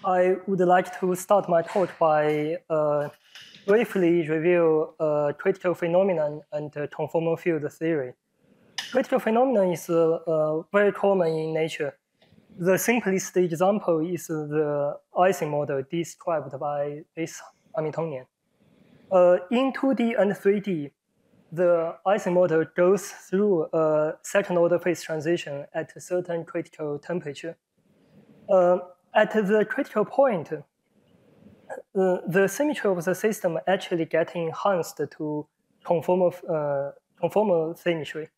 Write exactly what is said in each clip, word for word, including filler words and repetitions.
I would like to start my talk by uh, briefly review uh, critical phenomenon and uh, conformal field theory. Critical phenomenon is uh, uh, very common in nature. The simplest example is the Ising model described by this Hamiltonian. Uh, in two D and three D, the Ising model goes through a second-order phase transition at a certain critical temperature. Uh, at the critical point, uh, the symmetry of the system actually gets enhanced to conformal, uh, conformal symmetry.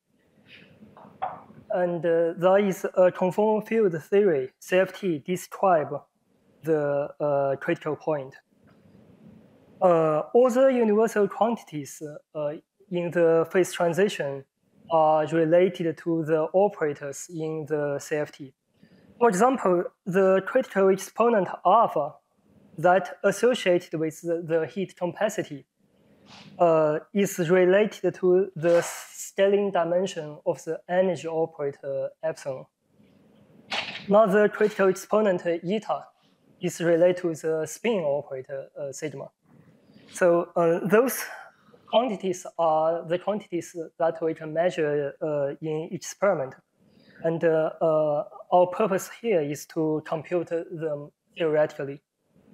And uh, there is a conformal field theory, C F T, describe the uh, critical point. Uh, all the universal quantities uh, in the phase transition are related to the operators in the C F T. For example, the critical exponent alpha that associated with the, the heat capacity uh, is related to the scaling dimension of the energy operator epsilon. Now the critical exponent eta is related to the spin operator uh, sigma. So uh, those quantities are the quantities that we can measure uh, in experiment. And uh, uh, our purpose here is to compute them theoretically.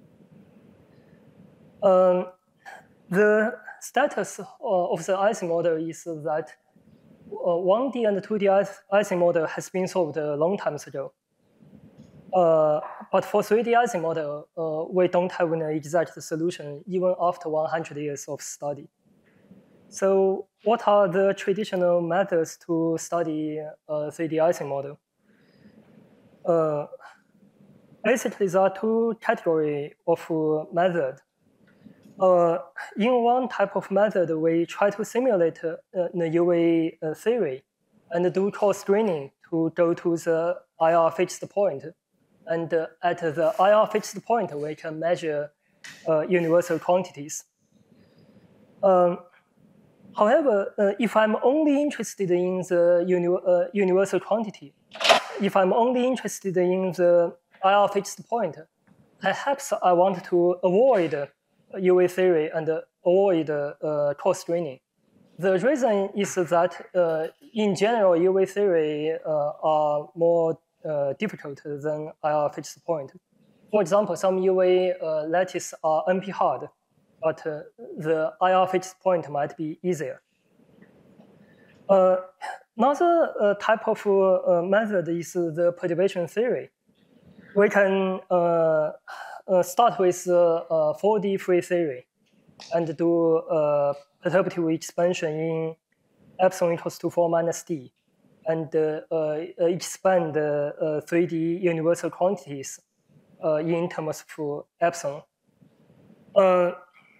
Um, the status of the Ising model is that uh, one D and two D Ising model has been solved a long time ago. Uh, but for three D Ising model, uh, we don't have an exact solution even after one hundred years of study. So what are the traditional methods to study a three D Ising model? Uh, basically, there are two categories of uh, method. Uh, in one type of method, we try to simulate uh, the U V uh, theory and do cross screening to go to the I R fixed point. And uh, at the I R fixed point, we can measure uh, universal quantities. Um, However, uh, if I'm only interested in the uni uh, universal quantity, if I'm only interested in the I R fixed point, perhaps I want to avoid U V theory and avoid uh, cross screening. The reason is that uh, in general, U V theory uh, are more uh, difficult than I R fixed point. For example, some U V uh, lattices are N P hard, but uh, the I R fixed point might be easier. Uh, another uh, type of uh, method is the perturbation theory. We can uh, uh, start with uh, four D free theory and do uh, perturbative expansion in epsilon equals to four minus d, and uh, uh, expand uh, three D universal quantities uh, in terms of epsilon. Uh,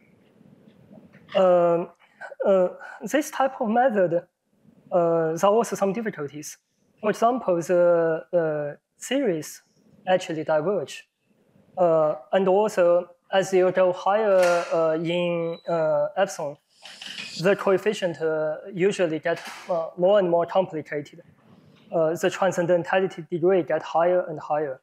uh, uh, this type of method, uh, there are also some difficulties. For example, the uh, series actually diverge. Uh, and also, as you go higher uh, in uh, epsilon, the coefficient uh, usually get uh, more and more complicated. Uh, the transcendentality degree get higher and higher.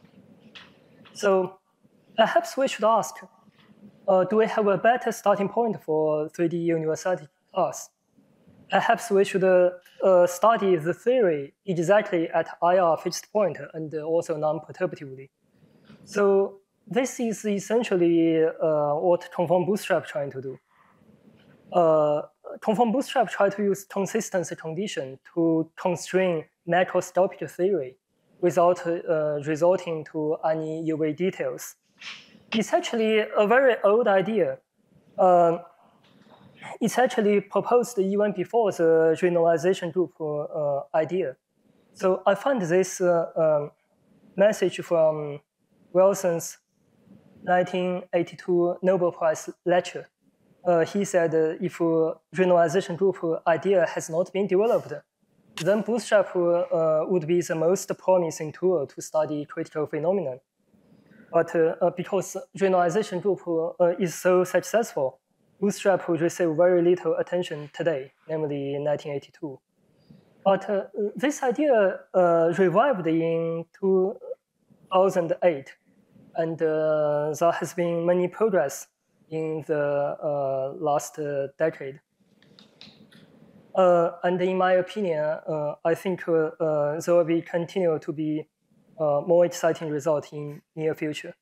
So perhaps we should ask, uh, do we have a better starting point for three D universality class? Perhaps we should uh, uh, study the theory exactly at I R fixed point and also non-perturbatively. So this is essentially uh, what conform bootstrap trying to do. Uh, conform bootstrap try to use consistency condition to constrain macroscopic theory without uh, resorting to any U V details. It's actually a very old idea. Uh, it's actually proposed even before the generalization group uh, idea. So I found this uh, um, message from Wilson's nineteen eighty-two Nobel Prize lecture. Uh, he said uh, if uh, generalization group idea has not been developed, then bootstrap uh, would be the most promising tool to study critical phenomenon. But uh, uh, because generalization group uh, is so successful, bootstrap will receive very little attention today, namely in nineteen eighty-two. But uh, this idea uh, revived in two thousand eight and uh, there has been many progress in the uh, last uh, decade. Uh, and in my opinion, uh, I think uh, uh, there will be continue to be uh, more exciting results in near future.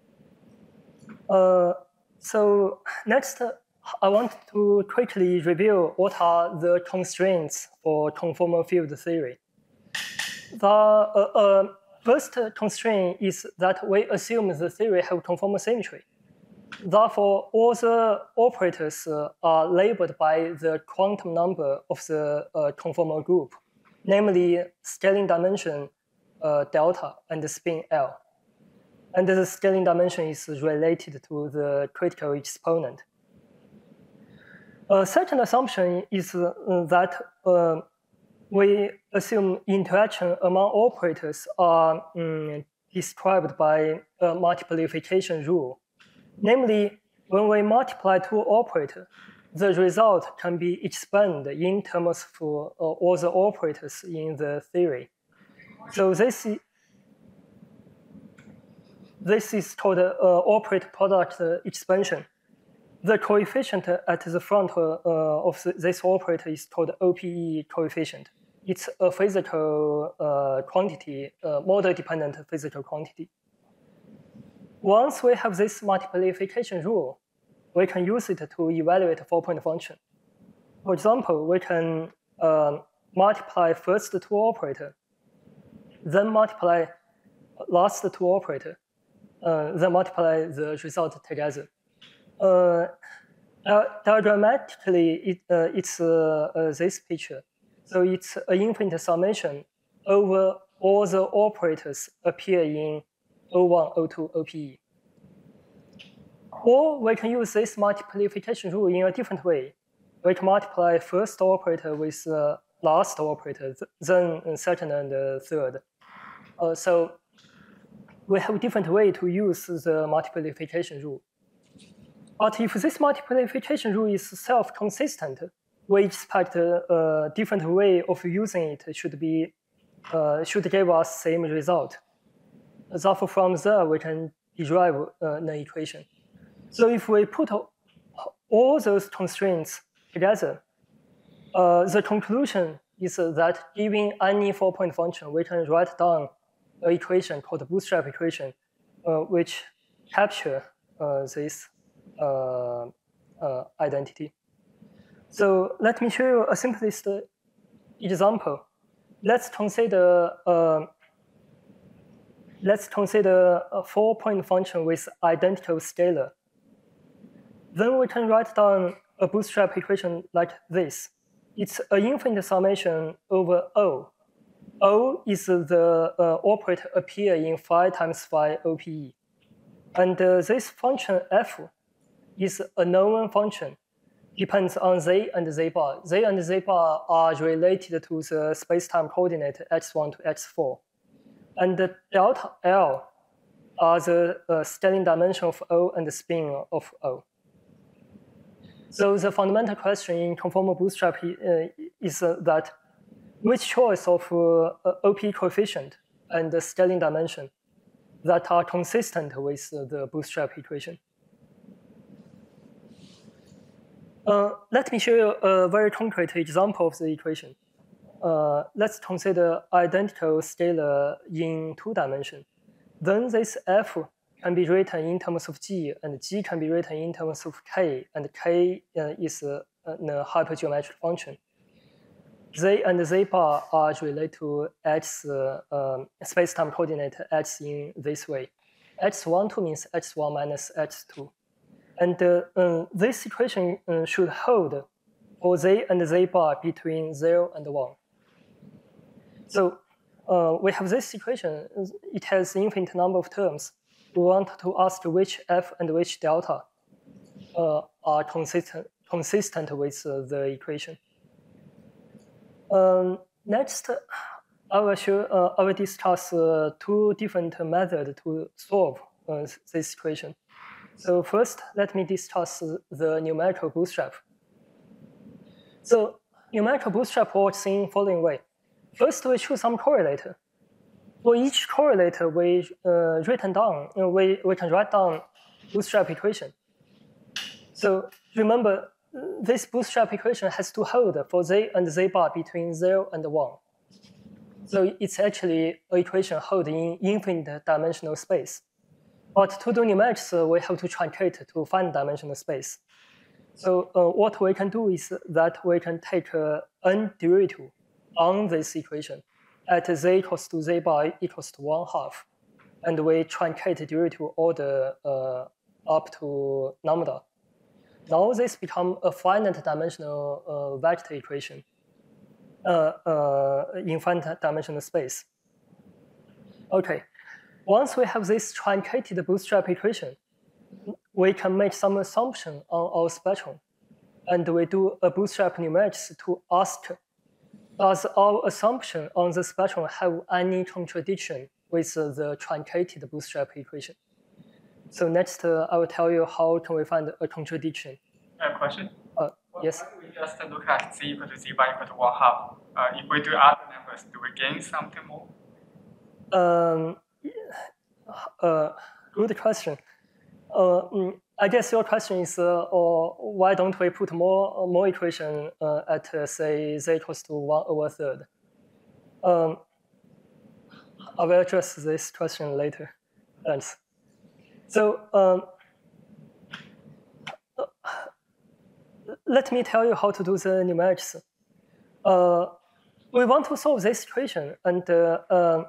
Uh, so next, uh, I want to quickly review what are the constraints for conformal field theory. The uh, uh, first constraint is that we assume the theory have conformal symmetry. Therefore, all the operators uh, are labeled by the quantum number of the uh, conformal group, namely scaling dimension uh, delta and the spin L. And the scaling dimension is related to the critical exponent. A second assumption is uh, that uh, we assume interaction among operators are um, described by a multiplication rule. Namely, when we multiply two operators, the result can be expanded in terms of uh, all the operators in the theory. So this is, this is called uh, operator product uh, expansion. The coefficient at the front uh, of the, this operator is called O P E coefficient. It's a physical uh, quantity, uh, model-dependent physical quantity. Once we have this multiplication rule, we can use it to evaluate a four-point function. For example, we can uh, multiply first two operator, then multiply last two operator, uh, then multiply the result together. Uh, uh, diagrammatically, it, uh, it's uh, uh, this picture. So it's an infinite summation over all the operators appear in O one, O two, O P E. Or we can use this multiplication rule in a different way. We can multiply first operator with uh, last operator, then second and uh, third. Uh, so we have a different way to use the multiplication rule. But if this multiplication rule is self-consistent, we expect a, a different way of using it should be uh, should give us same result. Therefore, from there we can derive uh, an equation. So if we put all those constraints together, uh, the conclusion is that given any four-point function, we can write down an equation called the bootstrap equation, uh, which capture uh, this uh, uh, identity. So let me show you a simplest example. Let's consider uh, let's consider a four-point function with identical scalar. Then we can write down a bootstrap equation like this. It's an infinite summation over O. O is the uh, operator appear in phi times phi O P E. And uh, this function f is a known function. Depends on z and z bar. Z and z bar are related to the space-time coordinate x one to x four. And the delta L are the uh, scaling dimension of O and the spin of O. So the fundamental question in conformal bootstrap uh, is uh, that which choice of uh, O P coefficient and the scaling dimension that are consistent with uh, the bootstrap equation. Uh, let me show you a very concrete example of the equation. Uh, let's consider identical scalar in two dimensions. Then this f can be written in terms of g, and g can be written in terms of k, and k uh, is a, a hypergeometric function. Z and z bar are related to x uh, um, space-time coordinate x in this way. x one, two means x one minus x two. And uh, uh, this equation uh, should hold for z and z bar between zero and one. So uh, we have this equation. It has infinite number of terms. We want to ask which f and which delta uh, are consistent, consistent with uh, the equation. Um, next, I will, show, uh, I will discuss uh, two different methods to solve uh, this equation. So first, let me discuss the numerical bootstrap. So numerical bootstrap works in the following way. First, we choose some correlator. For each correlator, we uh, written down, uh, we, we can write down bootstrap equation. So remember, this bootstrap equation has to hold for z and z bar between zero and one. So it's actually an equation held in infinite dimensional space. But to do numerics, uh, we have to truncate to find dimensional space. So uh, what we can do is that we can take uh, n derivative on this equation at z equals to z bar equals to one half. And we truncate derivative order uh, up to lambda. Now this becomes a finite dimensional uh, vector equation uh, uh, in finite dimensional space. Okay, once we have this truncated bootstrap equation, we can make some assumption on our spectrum. And we do a bootstrap numerics to ask, does our assumption on the spectrum have any contradiction with uh, the truncated bootstrap equation? So next, uh, I will tell you how can we find a contradiction. A question? Uh, yes? Why we just look at z equal to z bar equal to one half? Uh, if we do other numbers, do we gain something more? Um, uh, good question. Uh, mm, I guess your question is, uh, or why don't we put more more equation uh, at uh, say z equals to one over third? Um, I will address this question later. Thanks. So um, let me tell you how to do the numerics. Uh, we want to solve this equation, and uh, uh,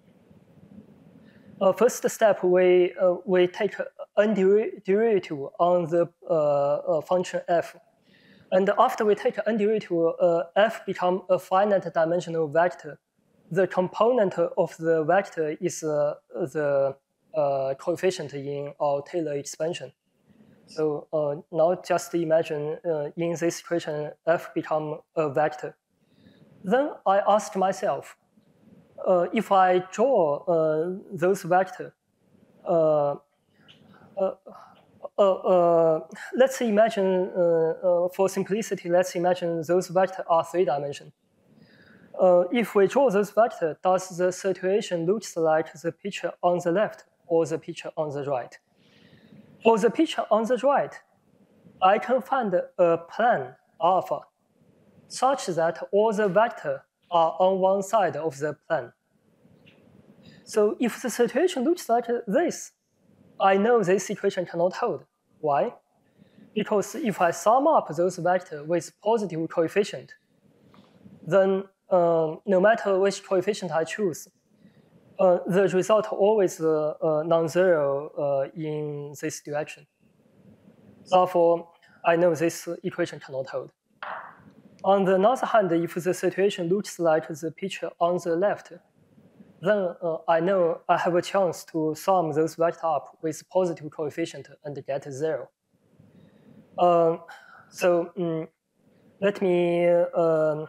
uh, first step we uh, we take n derivative on the uh, uh, function f, and after we take n derivative, uh, f become a finite dimensional vector. The component of the vector is uh, the uh, coefficient in our Taylor expansion. So uh, now just imagine uh, in this equation, f become a vector. Then I ask myself, uh, if I draw uh, those vectors, uh, uh, uh, uh, let's imagine, uh, uh, for simplicity, let's imagine those vectors are three-dimensional. Uh, if we draw those vectors, does the situation look like the picture on the left or the picture on the right? For the picture on the right, I can find a plane alpha such that all the vectors are on one side of the plane. So if the situation looks like this, I know this equation cannot hold. Why? Because if I sum up those vectors with positive coefficient, then um, no matter which coefficient I choose, uh, the result always uh, uh, non-zero uh, in this direction. Therefore, I know this equation cannot hold. On the other hand, if the situation looks like the picture on the left, then uh, I know I have a chance to sum those vectors up with positive coefficient and get zero. Um, so um, let me uh,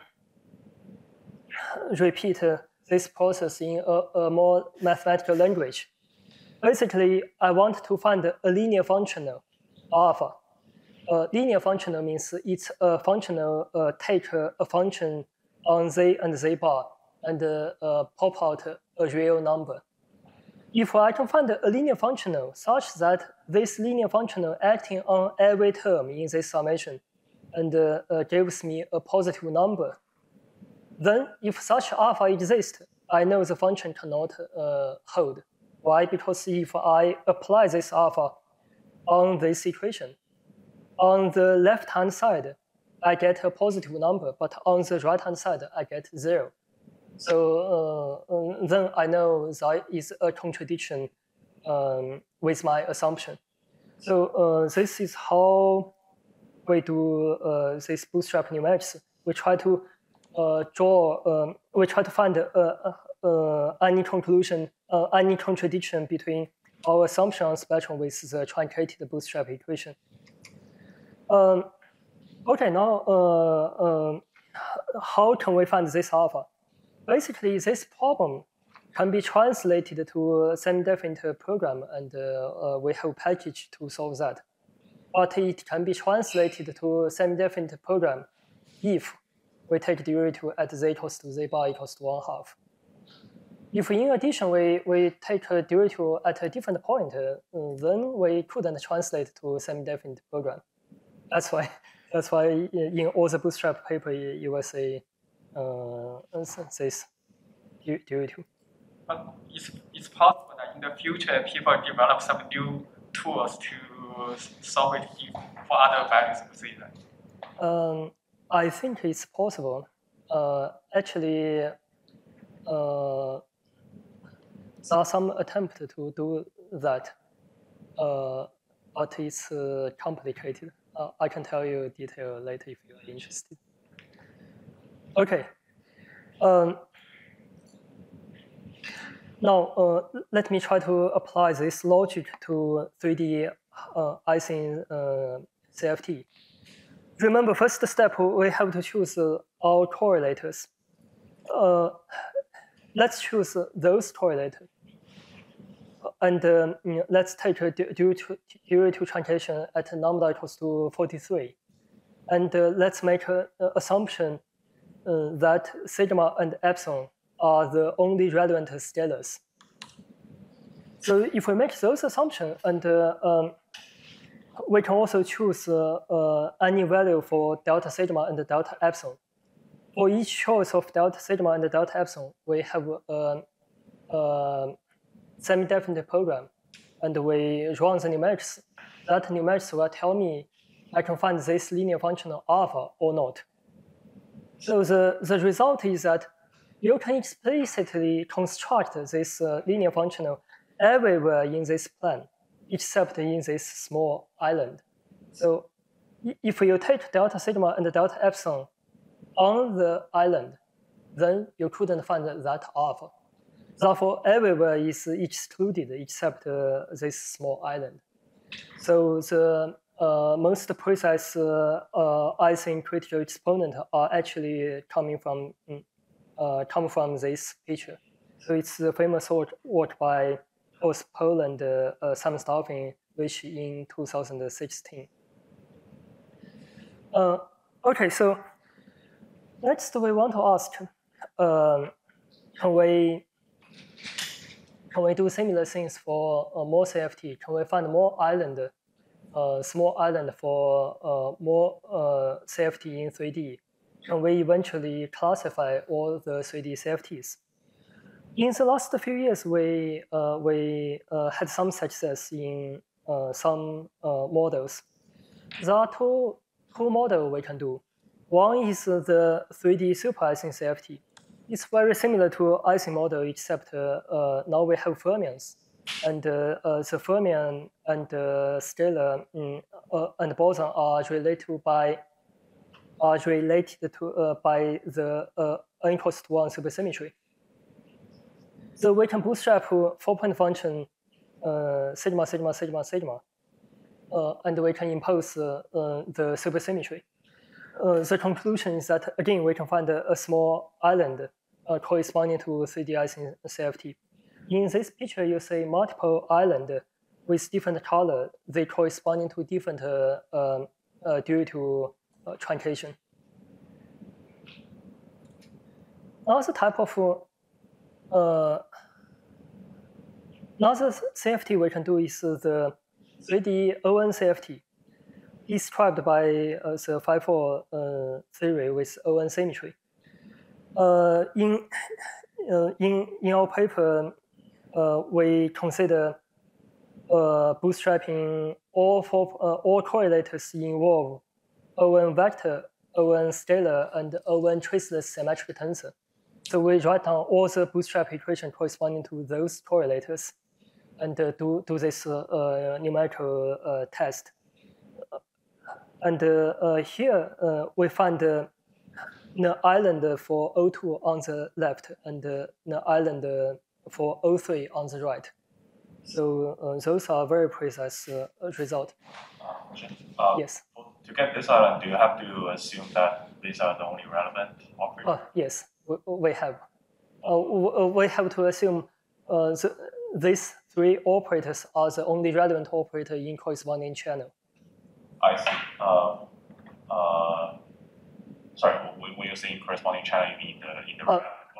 repeat uh, this process in a, a more mathematical language. Basically, I want to find a linear functional alpha. Uh, linear functional means it's a functional uh, take a, a function on z and z bar and uh, uh, pop out a real number. If I can find a linear functional such that this linear functional acting on every term in this summation and uh, uh, gives me a positive number, then if such alpha exists, I know the function cannot uh, hold. Why? Because if I apply this alpha on this equation, on the left-hand side, I get a positive number, but on the right-hand side, I get zero. So uh, then I know that is a contradiction um, with my assumption. So uh, this is how we do uh, this bootstrap numerics. We try to uh, draw, um, we try to find uh, uh, any conclusion, uh, any contradiction between our assumption on spectrum with the truncated bootstrap equation. Um, okay, now uh, uh, how can we find this alpha? Basically, this problem can be translated to a semi-definite program, and uh, uh, we have a package to solve that. But it can be translated to a semi-definite program if we take derivative at z equals to z bar equals to one half. if in addition we, we take a derivative at a different point, uh, then we couldn't translate to semi-definite program. That's why that's why in all the Bootstrap paper you, you will see uh, this derivative. But it's, it's possible that in the future people develop some new tools to solve it for other values of theta. Um, I think it's possible. Uh, actually, uh, there are some attempts to do that, uh, but it's uh, complicated. Uh, I can tell you detail later if you are interested. Okay. Um, now, uh, let me try to apply this logic to three D uh, icing uh, C F T. Remember, first step, we have to choose uh, our correlators. Uh, let's choose those correlators. And um, let's take a derivative translation at lambda equals to forty-three. And uh, let's make an assumption uh, that sigma and epsilon are the only relevant scalars. So if we make those assumptions, and uh, um, we can also choose uh, uh, any value for delta sigma and delta epsilon. For each choice of delta sigma and delta epsilon, we have a, a semi-definite program, and we run the numerics. That numerics will tell me I can find this linear function alpha or not. So the, the result is that you can explicitly construct this uh, linear function everywhere in this plane, except in this small island. So if you take delta sigma and delta epsilon on the island, then you couldn't find that alpha. Therefore, everywhere is excluded except uh, this small island. So the uh, most precise uh, uh, icing critical exponent are actually coming from uh, come from this picture. So it's the famous work, work by both Paul and uh, uh, Sam Staffing, which in two thousand sixteen. Uh, okay, so next we want to ask, uh, can we can we do similar things for uh, more C F T? Can we find more island, uh, small island for uh, more uh, C F T in three D? Can we eventually classify all the three D C F Ts? In the last few years, we uh, we uh, had some success in uh, some uh, models. There are two two models we can do. One is the three D super icing C F T. It's very similar to icing model, except uh, uh, now we have fermions, and uh, uh, the fermion and uh, scalar um, uh, and boson are related by are related to uh, by the uh, n equals to one supersymmetry. So we can bootstrap four-point function uh, sigma sigma sigma sigma, uh, and we can impose uh, uh, the supersymmetry. Uh, the conclusion is that again we can find a, a small island uh, corresponding to three D icing C F T. In this picture, you see multiple islands with different color. They corresponding to different uh, uh, uh, due to uh, truncation. Another type of uh, another C F T we can do is the three D O N C F T, described by uh, the five four uh, theory with O N symmetry. Uh, in uh, in in our paper, uh, we consider uh, bootstrapping all four uh, all correlators involve O N vector, O N scalar, and O N traceless symmetric tensor. So we write down all the bootstrap iteration corresponding to those correlators, and uh, do do this uh, uh, numerical uh, test. And uh, uh, here uh, we find uh, the island for O two on the left and uh, the island for O three on the right. So uh, those are very precise uh, results. Uh, uh, yes. To get this island, do you have to assume that these are the only relevant operators? Uh, yes, we, we have. Uh, we have to assume uh, the, these three operators are the only relevant operator in corresponding channel. I see. Uh, uh, sorry, when you're saying corresponding channel, you mean the in the uh,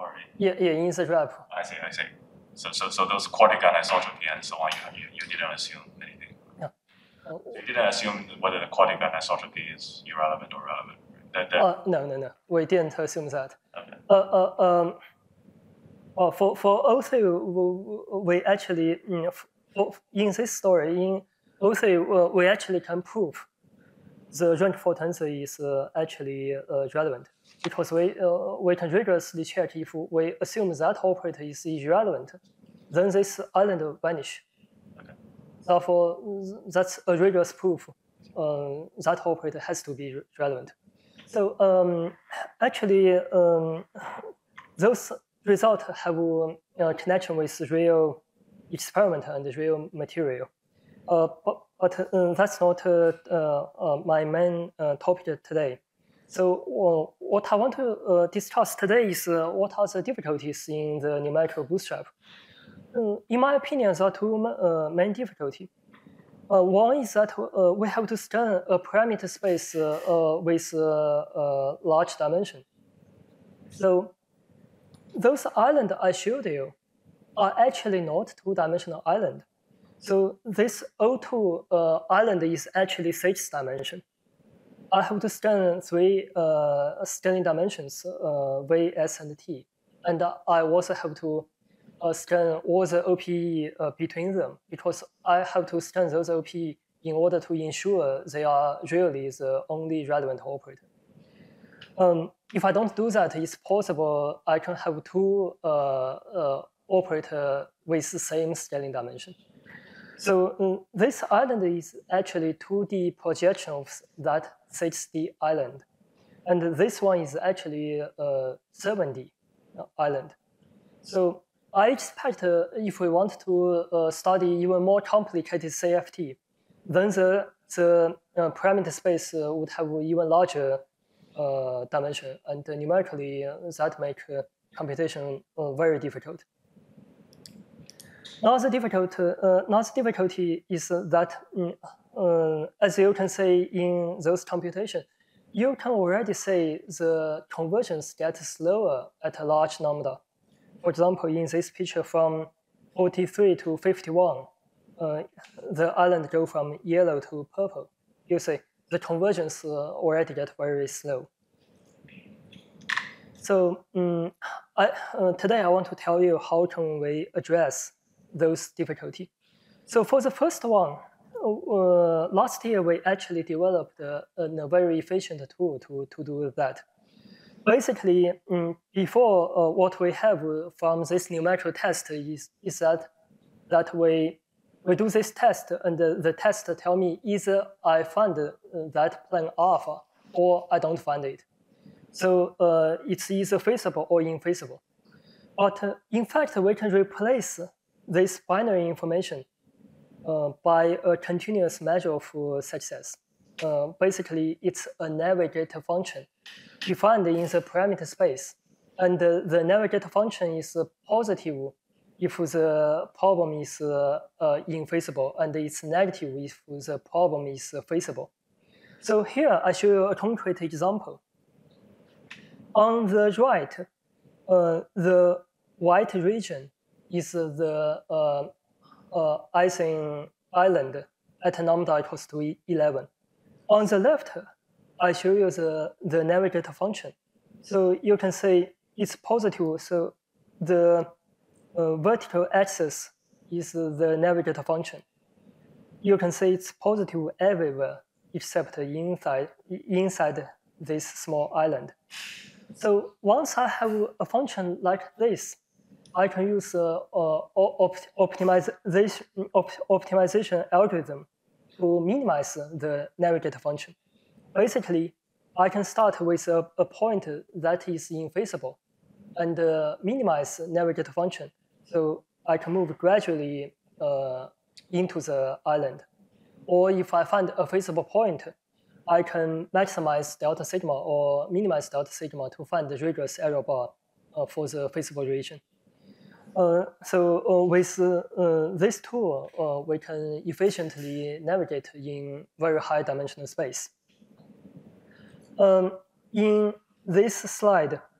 or Yeah, yeah, in the graph. I see, I see. So, so, so those quartic anisotropy and so on, you, you, you didn't assume anything. Yeah. So you didn't assume whether the quartic anisotropy is irrelevant or relevant. That, that, Uh, no, no, no. We didn't assume that. okay. Uh, uh, um, uh, for for O three, we actually you know, for, in this story in O three, uh, we actually can prove the rank four tensor is uh, actually uh, relevant because we uh, we can rigorously check if we assume that operator is irrelevant, then this island will vanish. Okay. Therefore, that's a rigorous proof. Uh, that operator has to be relevant. So um, actually, um, those results have a connection with real experiment and real material. Uh, but but uh, that's not uh, uh, my main uh, topic today. So uh, what I want to uh, discuss today is uh, what are the difficulties in the numerical bootstrap. Uh, in my opinion, there are two uh, main difficulties. Uh, one is that uh, we have to scan a parameter space uh, uh, with uh, large dimension. So those islands I showed you are actually not two-dimensional island. So this O two uh, island is actually six dimension. I have to scan three uh, scanning dimensions, uh, V, S, and T. And I also have to uh, scan all the O P E uh, between them because I have to scan those O P E in order to ensure they are really the only relevant operator. Um, if I don't do that, it's possible I can have two uh, uh, operator with the same scaling dimension. So um, this island is actually two D projection of that six D island. And this one is actually a seven D island. So I expect uh, if we want to uh, study even more complicated C F T, then the, the uh, parameter space uh, would have even larger uh, dimension. And uh, numerically, uh, that makes uh, computation uh, very difficult. Now the, difficult, uh, now the difficulty is that, mm, uh, as you can see in those computations, you can already say the conversions get slower at a large lambda. For example, in this picture from forty-three to fifty-one, uh, the island go from yellow to purple. You see, the conversions uh, already get very slow. So um, I, uh, today I want to tell you how can we address those difficulties. So for the first one, uh, last year we actually developed a, a very efficient tool to, to do that. Basically, um, before uh, what we have from this numerical test is, is that, that we, we do this test and the, the test tell me either I find uh, that plane alpha or I don't find it. So uh, it's either feasible or infeasible. But uh, in fact, we can replace this binary information uh, by a continuous measure of uh, success. Uh, basically, it's a navigator function defined in the parameter space. And uh, the navigator function is uh, positive if the problem is uh, uh, infeasible, and it's negative if the problem is uh, feasible. So here, I show you a concrete example. On the right, uh, the white region is the uh, uh, Ising island at lambda equals to eleven. On the left, I show you the, the navigator function. So you can say it's positive, so the uh, vertical axis is the navigator function. You can say it's positive everywhere except inside, inside this small island. So once I have a function like this, I can use uh, uh, op optimization, op optimization algorithm to minimize the navigator function. Basically, I can start with a, a point that is infeasible and uh, minimize navigator function. So I can move gradually uh, into the island. Or if I find a feasible point, I can maximize delta sigma or minimize delta sigma to find the rigorous error bar uh, for the feasible region. Uh, so uh, with uh, this tool, uh, we can efficiently navigate in very high dimensional space. Um, in this slide,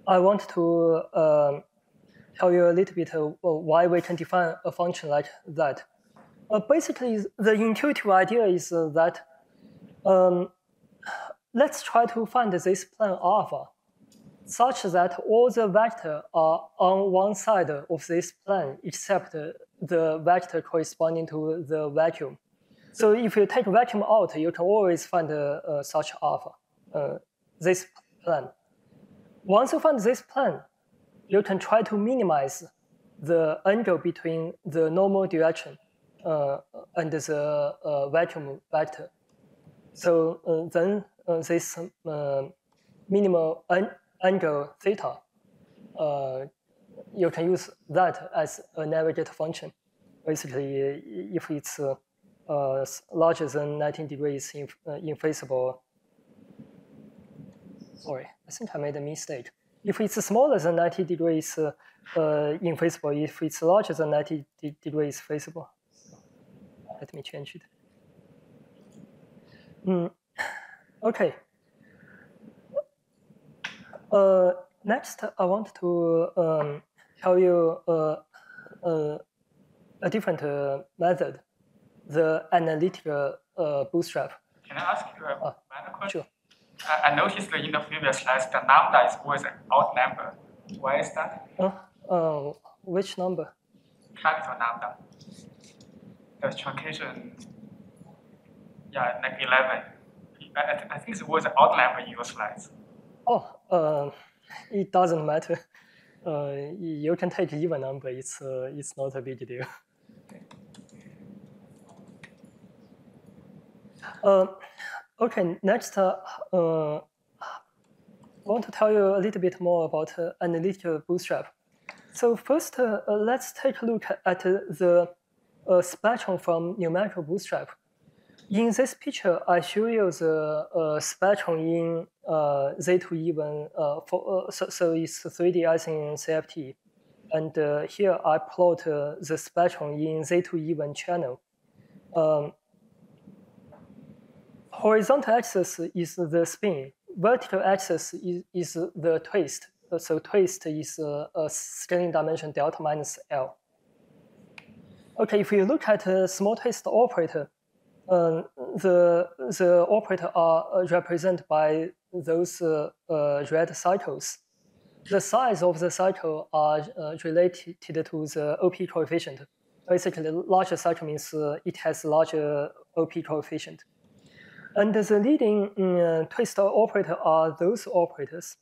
I want to um, tell you a little bit of why we can define a function like that. Uh, basically, the intuitive idea is uh, that um, let's try to find this plane alpha such that all the vectors are on one side of this plane except the vector corresponding to the vacuum. So if you take vacuum out, you can always find uh, uh, such alpha, uh, this plane. Once you find this plane, you can try to minimize the angle between the normal direction uh, and the uh, vacuum vector. So uh, then uh, this uh, minimal an angle theta, uh, you can use that as a navigator function. Basically, if it's uh, uh, larger than nineteen degrees in, uh, infeasible, sorry, I think I made a mistake. If it's smaller than ninety degrees uh, uh, infeasible, if it's larger than ninety de degrees feasible, let me change it. Mm. Okay. Uh, next, I want to um, tell you uh, uh, a different uh, method, the analytical uh, bootstrap. Can I ask you a uh, minor question? Sure. I, I noticed that in the previous slides, the lambda is always an odd number. Why is that? Uh, uh, which number? Capital lambda. The truncation, yeah, like eleven. I, I think it's always an odd number in your slides. Oh, uh, it doesn't matter. Uh, you can take even number. It's uh, it's not a big deal. Uh, okay, next, uh, uh, I want to tell you a little bit more about uh, analytical bootstrap. So first, uh, uh, let's take a look at uh, the uh, spectrum from numerical bootstrap. In this picture, I show you the uh, spectrum in uh, Z two even, uh, for, uh, so, so it's three D icing in C F T. And uh, here I plot uh, the spectrum in Z two even channel. Um, horizontal axis is the spin. Vertical axis is, is the twist. So twist is uh, a scaling dimension delta minus L. Okay, if you look at a small twist operator, uh, the, the operator are represented by those uh, uh, red cycles. The size of the cycle are uh, related to the O P coefficient. Basically, larger cycle means uh, it has larger O P coefficient. And the leading uh, twist operator are those operators.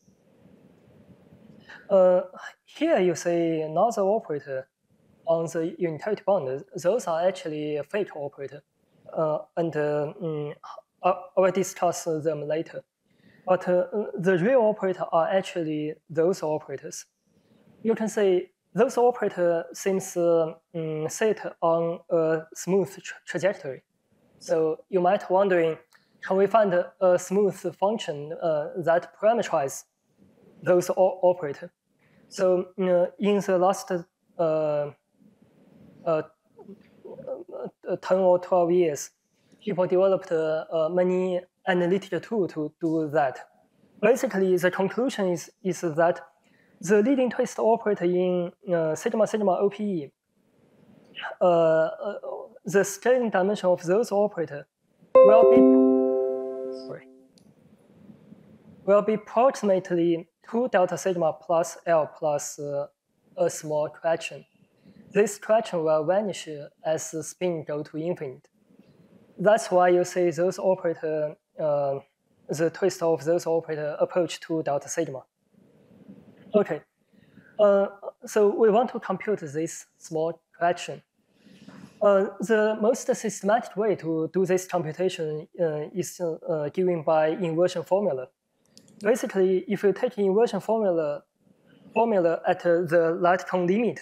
Uh, here you see another operator on the unitarity bound. Those are actually fake operator. Uh, and uh, um, I will discuss them later. But uh, the real operator are actually those operators. You can say those operator seems uh, um, sit on a smooth tra trajectory. So you might wondering, can we find a, a smooth function uh, that parameterize those operator? So uh, in the last uh, uh, ten or twelve years, people developed uh, many analytical tools to do that. Basically, the conclusion is, is that the leading twist operator in uh, sigma sigma O P E, uh, uh, the scaling dimension of those operators will be sorry will be approximately two delta sigma plus L plus uh, a small correction. This correction will vanish as the spin go to infinite. That's why you see those operator, uh, the twist of those operator approach to delta sigma. Okay, uh, so we want to compute this small correction. Uh, the most systematic way to do this computation uh, is uh, given by inversion formula. Basically, if you take inversion formula formula at uh, the light cone limit,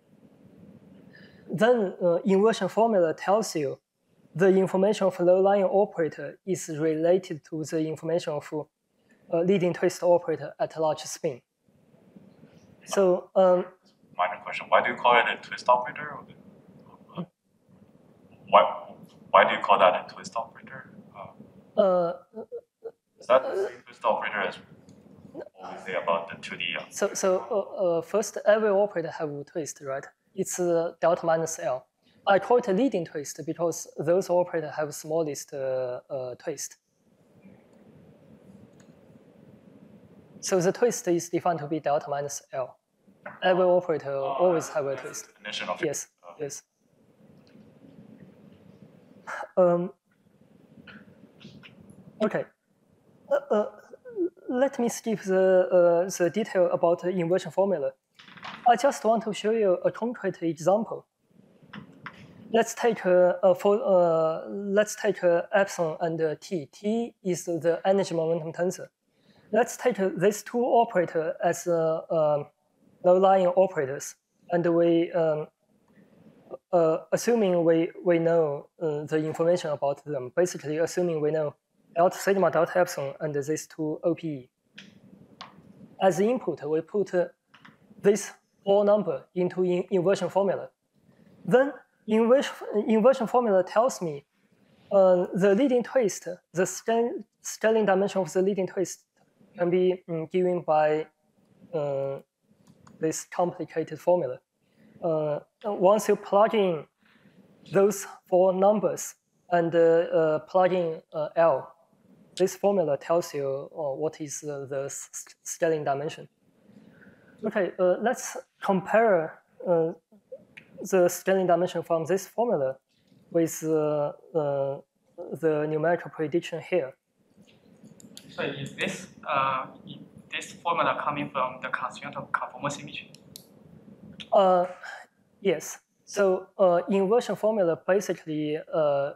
then uh, inversion formula tells you the information of low-lying operator is related to the information of uh, leading twist operator at large spin. So, um, minor question: why do you call it a twist operator? Why why do you call that a twist operator? Uh, uh, is that the same twist operator as always say about the two D? So, so uh, uh, first, every operator have a twist, right? It's uh, delta minus L. I call it a leading twist because those operators have smallest uh, uh, twist. So the twist is defined to be delta minus L. Every operator oh, always have a twist. Of yes, oh. yes. Um, okay. Uh, uh, let me skip the, uh, the detail about the inversion formula. I just want to show you a concrete example. Let's take a, a for, uh, let's take a epsilon and a t. T is the energy momentum tensor. Let's take uh, these two operators as uh, um, low-lying operators, and we um, uh, assuming we we know uh, the information about them. Basically, assuming we know delta sigma, delta epsilon, and these two O P E. As the input, we put uh, this four number into in inversion formula. Then inversion inversion formula tells me uh, the leading twist, the scale, scaling dimension of the leading twist can be um, given by uh, this complicated formula. Uh, once you plug in those four numbers and uh, uh, plug in uh, L, this formula tells you uh, what is uh, the scaling dimension. Okay, uh, let's compare uh, the scaling dimension from this formula with uh, uh, the numerical prediction here. So is this uh, this formula coming from the constraint of conformal symmetry? Uh, yes. So uh, inversion formula basically uh,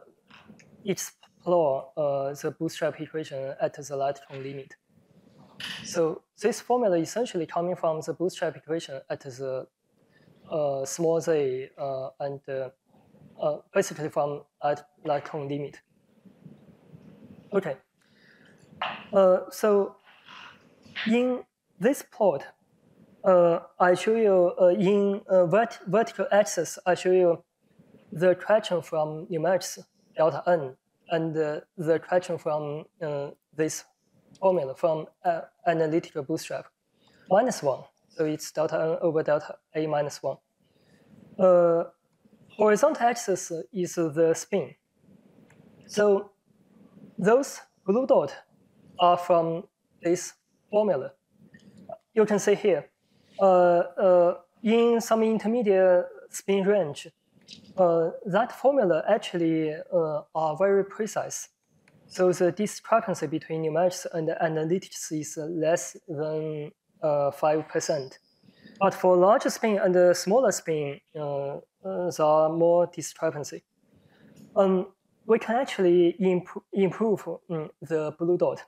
explore uh, the bootstrap equation at the Latticon limit. So this formula essentially coming from the bootstrap equation at the uh, small z uh, and uh, uh, basically from at Latticon limit. Okay. Uh, so in this plot, uh, I show you uh, in uh, vert vertical axis, I show you the traction from numerics delta n and uh, the traction from uh, this formula from uh, analytical bootstrap minus one. So it's delta n over delta a minus one. Uh, horizontal axis is the spin. So those blue dots are from this formula. You can see here, uh, uh, in some intermediate spin range, uh, that formula actually uh, are very precise. So the discrepancy between numerics and analytics is less than uh, five percent. But for larger spin and smaller spin, uh, uh, there are more discrepancy. Um, we can actually imp improve um, the blue dot.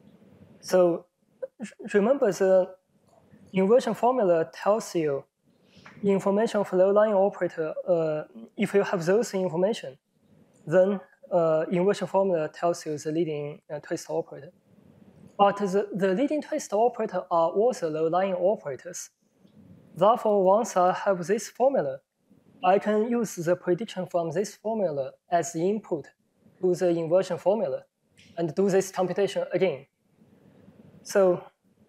So remember the inversion formula tells you information of low-lying operator. Uh, if you have those information, then uh, inversion formula tells you the leading uh, twist operator. But the, the leading twist operator are also low-lying operators. Therefore, once I have this formula, I can use the prediction from this formula as the input to the inversion formula and do this computation again. So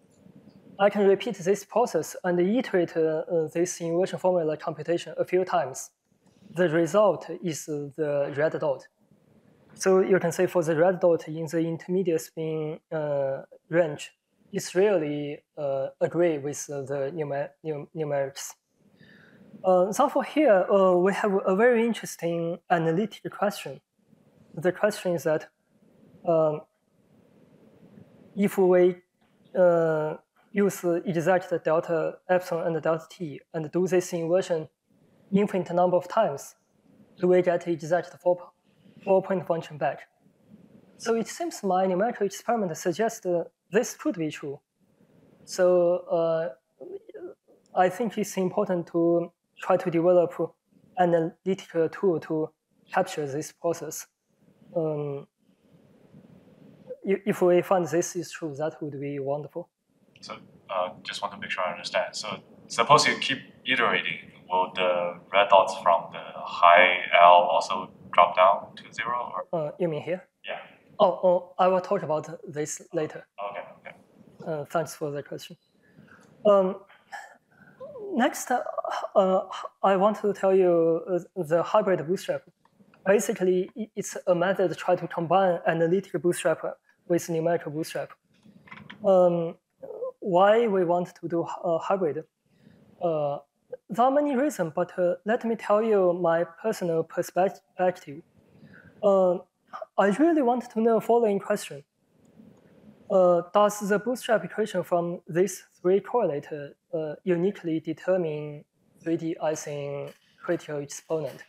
I can repeat this process and iterate uh, this inversion formula computation a few times. The result is the red dot. So you can say for the red dot in the intermediate spin uh, range, it's really uh, agree with uh, the numer num numerics. Uh, therefore here, uh, we have a very interesting analytic question. The question is that um, if we uh, use exact delta epsilon and delta t and do this inversion infinite number of times, do we get exact four, four point function back? So it seems my numerical experiment suggests uh, this could be true. So uh, I think it's important to try to develop an analytical tool to capture this process. Um, if we find this is true, that would be wonderful. So uh, just want to make sure I understand. So suppose you keep iterating, will the red dots from the high L also drop down to zero? Or? Uh, you mean here? Yeah. Oh, oh, I will talk about this later. Okay, okay. uh, thanks for the question. Um, next, uh, uh, I want to tell you uh, the hybrid bootstrap. Basically, it's a method to try to combine analytic bootstrap with numerical bootstrap. Um, why we want to do uh, hybrid? Uh, there are many reasons, but uh, let me tell you my personal perspective. Uh, I really want to know the following question. Uh, does the bootstrap equation from these three correlates uh, uniquely determine three D icing critical exponent?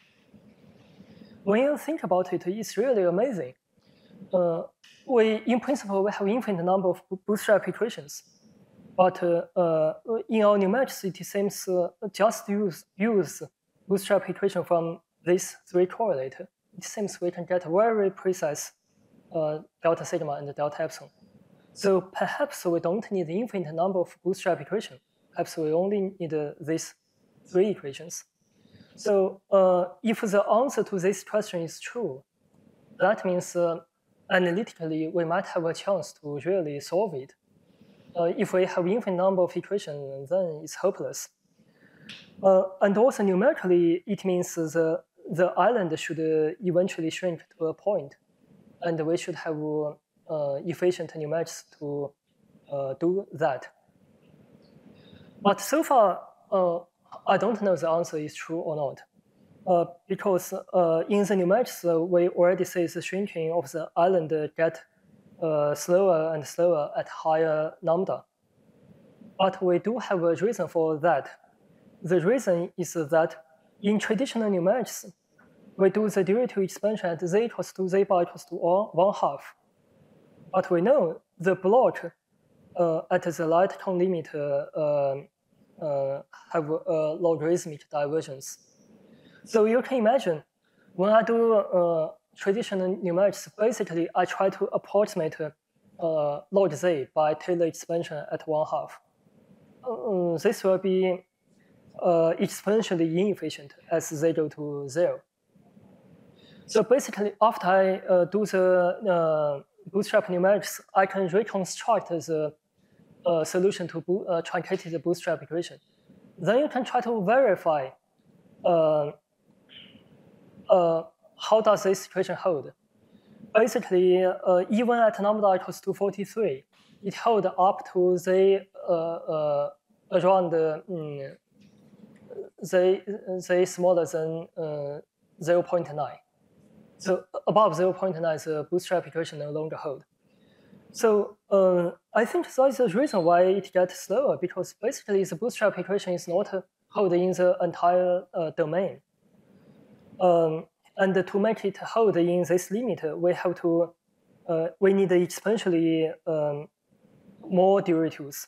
When you think about it, it's really amazing. Uh, we, in principle, we have infinite number of bootstrap equations, but uh, uh, in our numerics, it seems uh, just use use bootstrap equation from these three correlates. It seems we can get very precise uh, delta sigma and delta epsilon. So perhaps we don't need the infinite number of bootstrap equations. Perhaps we only need uh, these three equations. So uh, if the answer to this question is true, that means uh, analytically we might have a chance to really solve it. Uh, if we have infinite number of equations, then it's hopeless. Uh, and also numerically, it means the, the island should uh, eventually shrink to a point, and we should have uh, efficient numerics to uh, do that. But so far, uh, I don't know the answer is true or not. Uh, because uh, in the numerics, uh, we already see the shrinking of the island get uh, slower and slower at higher lambda. But we do have a reason for that. The reason is that in traditional numerics, we do the derivative expansion at z equals to z bar equals to one half. But we know the block uh, at the light cone limit uh, uh, have a logarithmic divergence. So you can imagine, when I do uh, traditional numerics, basically I try to approximate uh, log z by Taylor expansion at one half. Uh, this will be uh, exponentially inefficient as z go to zero. So basically, after I uh, do the uh, bootstrap numerics, I can reconstruct the uh, solution to bo uh, truncated bootstrap equation. Then you can try to verify uh, uh, how does this equation hold. Basically, uh, even at lambda equals to forty-three, it holds up to z uh, uh, around um, z, z smaller than uh, zero point nine. So above zero point nine, the bootstrap equation no longer hold. So uh, I think that is the reason why it gets slower, because basically the bootstrap equation is not hold in the entire uh, domain. Um, and to make it hold in this limit, we have to, uh, we need exponentially um, more derivatives.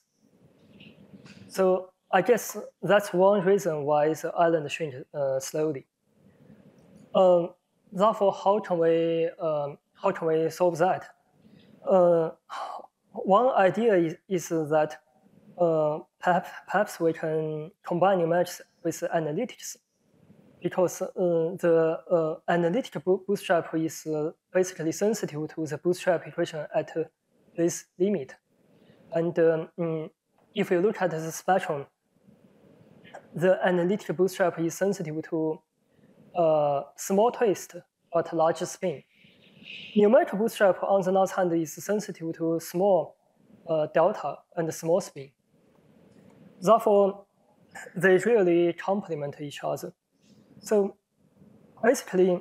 So I guess that's one reason why the island shrinks uh, slowly. Um, therefore, how can we um, how can we solve that? Uh, one idea is, is that uh, perhaps, perhaps we can combine numerics with analytics, because uh, the uh, analytic bootstrap is uh, basically sensitive to the bootstrap equation at uh, this limit. And um, if you look at the spectrum, the analytic bootstrap is sensitive to uh, small twist but large spin. Numerical bootstrap, on the other hand, is sensitive to small uh, delta and small spin. Therefore, they really complement each other. So basically,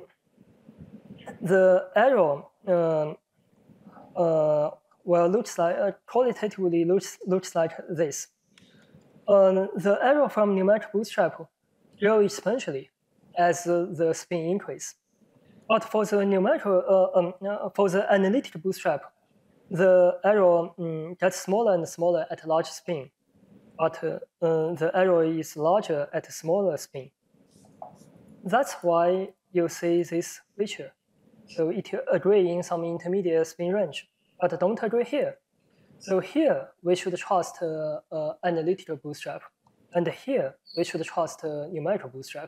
the error um, uh, well looks like uh, qualitatively looks looks like this. Um, the error from numerical bootstrap grows exponentially as uh, the spin increase. But for the numerical, uh, um, uh, for the analytic bootstrap, the error um, gets smaller and smaller at large spin, but uh, uh, the error is larger at smaller spin. That's why you see this feature. So it agrees in some intermediate spin range, but don't agree here. So here we should trust uh, uh, analytical bootstrap, and here we should trust uh, numerical bootstrap.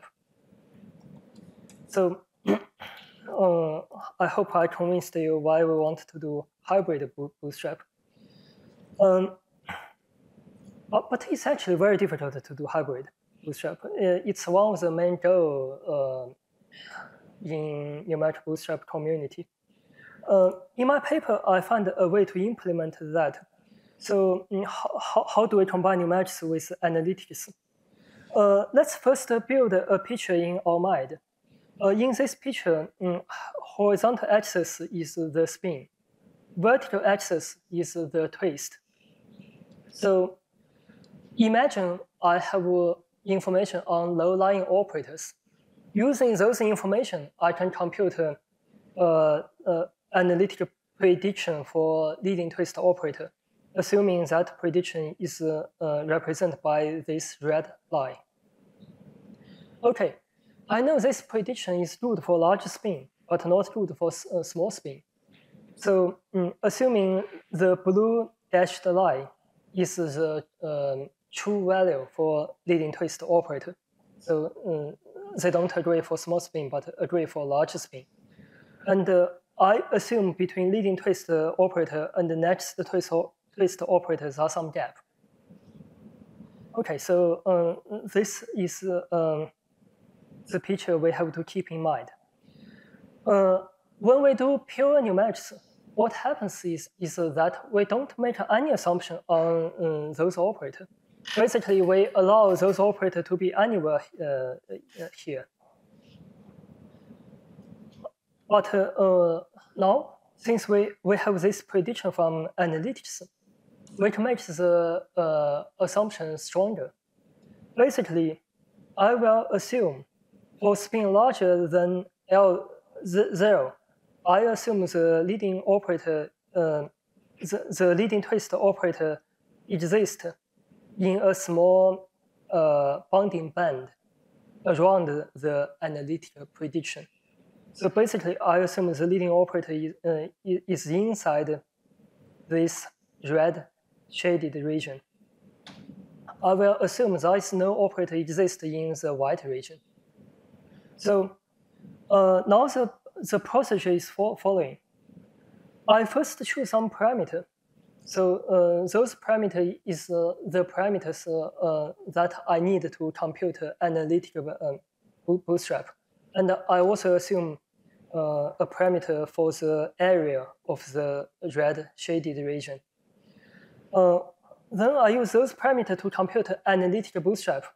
So uh, I hope I convinced you why we want to do hybrid bootstrap. Um, Uh, but it's actually very difficult to do hybrid bootstrap. It's one of the main goals uh, in numeric bootstrap community. Uh, in my paper, I found a way to implement that. So mm, how, how do we combine numerics with analytics? Uh, let's first build a picture in our mind. Uh, in this picture, um, horizontal axis is the spin. Vertical axis is the twist. So imagine I have information on low-lying operators. Using those information, I can compute uh, uh, analytic prediction for leading twist operator, assuming that prediction is uh, uh, represented by this red line. Okay, I know this prediction is good for large spin, but not good for uh, small spin. So um, assuming the blue dashed line is the um, true value for leading twist operator. So um, they don't agree for small spin, but agree for large spin. And uh, I assume between leading twist operator and the next twist, twist operators are some gap. Okay, so uh, this is uh, um, the picture we have to keep in mind. Uh, when we do pure numerics, what happens is, is that we don't make any assumption on um, those operators. Basically, we allow those operators to be anywhere uh, here. But uh, now, since we, we have this prediction from analytics, we can make the uh, assumption stronger. Basically, I will assume for spin larger than L zero, I assume the leading operator, uh, the, the leading twist operator exists in a small uh, bounding band around the analytic prediction. So basically, I assume the leading operator is, uh, is inside this red shaded region. I will assume there is no operator exists in the white region. So uh, now the, the procedure is for following. I first choose some parameter. So uh, those parameters is uh, the parameters uh, uh, that I need to compute analytic uh, bootstrap. And I also assume uh, a parameter for the area of the red shaded region. Uh, then I use those parameters to compute analytic bootstrap.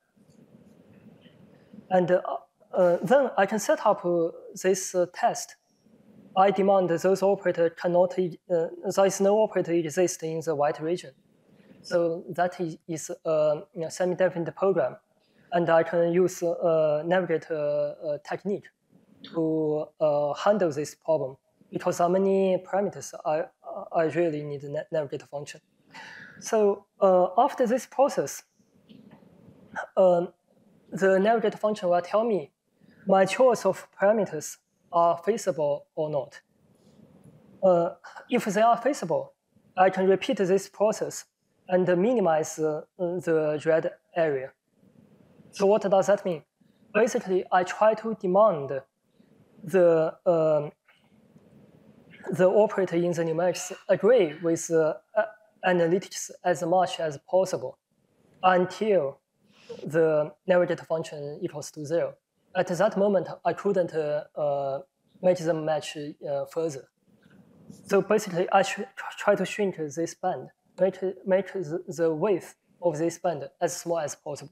And uh, uh, then I can set up uh, this uh, test. I demand those operators cannot, uh, there is no operator exist in the white region. So that is a semi-definite program. And I can use a navigator uh, technique to uh, handle this problem. Because there are many parameters, I, I really need a navigator function. So uh, after this process, um, the navigator function will tell me my choice of parameters are feasible or not. Uh, if they are feasible, I can repeat this process and minimize uh, the red area. So what does that mean? Basically, I try to demand the, um, the operator in the numerics agree with uh, analytics as much as possible until the navigator function equals to zero. At that moment, I couldn't uh, uh, make them match uh, further. So basically, I should try to shrink this band, make, make the, the width of this band as small as possible.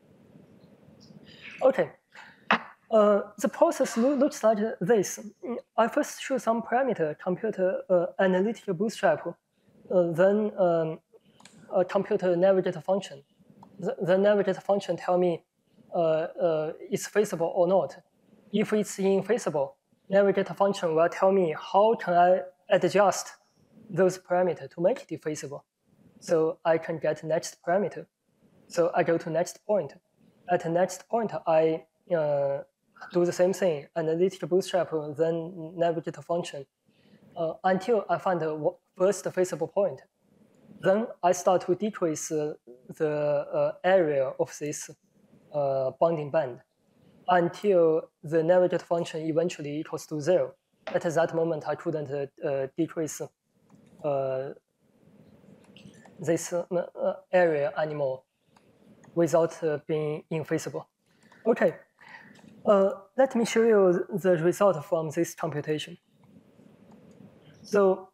Okay, uh, the process lo looks like this. I first choose some parameter, compute uh, analytic bootstrap, uh, then um, uh, compute a navigator function. The, the navigator function tell me uh, uh, it's feasible or not. If it's infeasible, navigator function will tell me how can I adjust those parameters to make it feasible. So I can get next parameter. So I go to next point. At the next point, I uh, do the same thing, analytic bootstrap, then navigator function, uh, until I find the first feasible point. Then I start to decrease uh, the uh, area of this uh, bounding band until the navigator function eventually equals to zero. At that moment, I couldn't uh, decrease uh, this uh, uh, area anymore without uh, being infeasible. Okay, uh, let me show you the result from this computation. So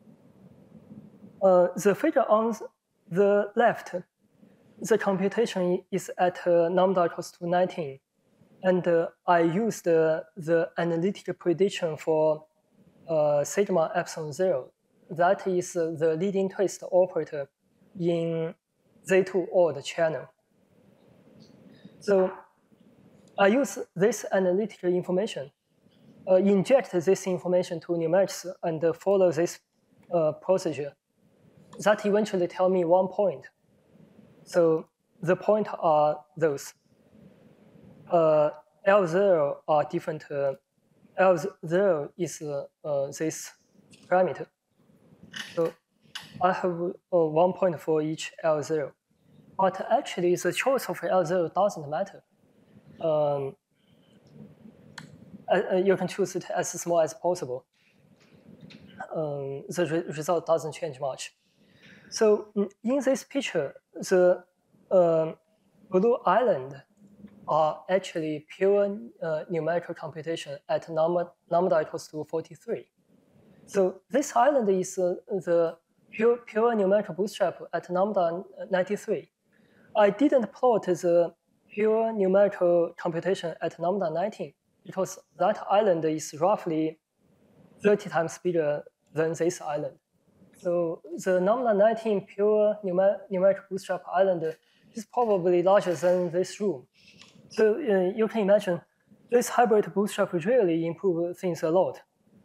uh, the figure on the left, the computation is at uh, lambda equals to nineteen. And uh, I used uh, the analytic prediction for uh, sigma epsilon zero. That is uh, the leading twist operator in Z two odd channel. So I use this analytic information, uh, inject this information to numerics, and uh, follow this uh, procedure. That eventually tell me one point. So the point are those. Uh, L zero are different. Uh, L zero is uh, uh, this parameter. So I have uh, one point for each L zero. But actually, the choice of L zero doesn't matter. Um, uh, you can choose it as small as possible. Um, the re result doesn't change much. So in this picture, the uh, blue island are actually pure uh, numerical computation at lambda, lambda equals to forty-three. So this island is uh, the pure, pure numerical bootstrap at lambda ninety-three. I didn't plot the pure numerical computation at lambda nineteen because that island is roughly thirty times bigger than this island. So the lambda nineteen pure numer numerical bootstrap island is probably larger than this room. So uh, you can imagine this hybrid bootstrap really improve things a lot.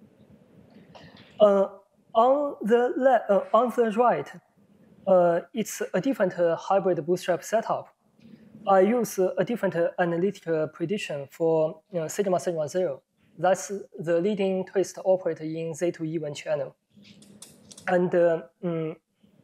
Uh, on the left, uh, on the right, uh, it's a different uh, hybrid bootstrap setup. I use uh, a different uh, analytic uh, prediction for you know, sigma sigma zero. That's the leading twist operator in Z two even channel. And uh, um,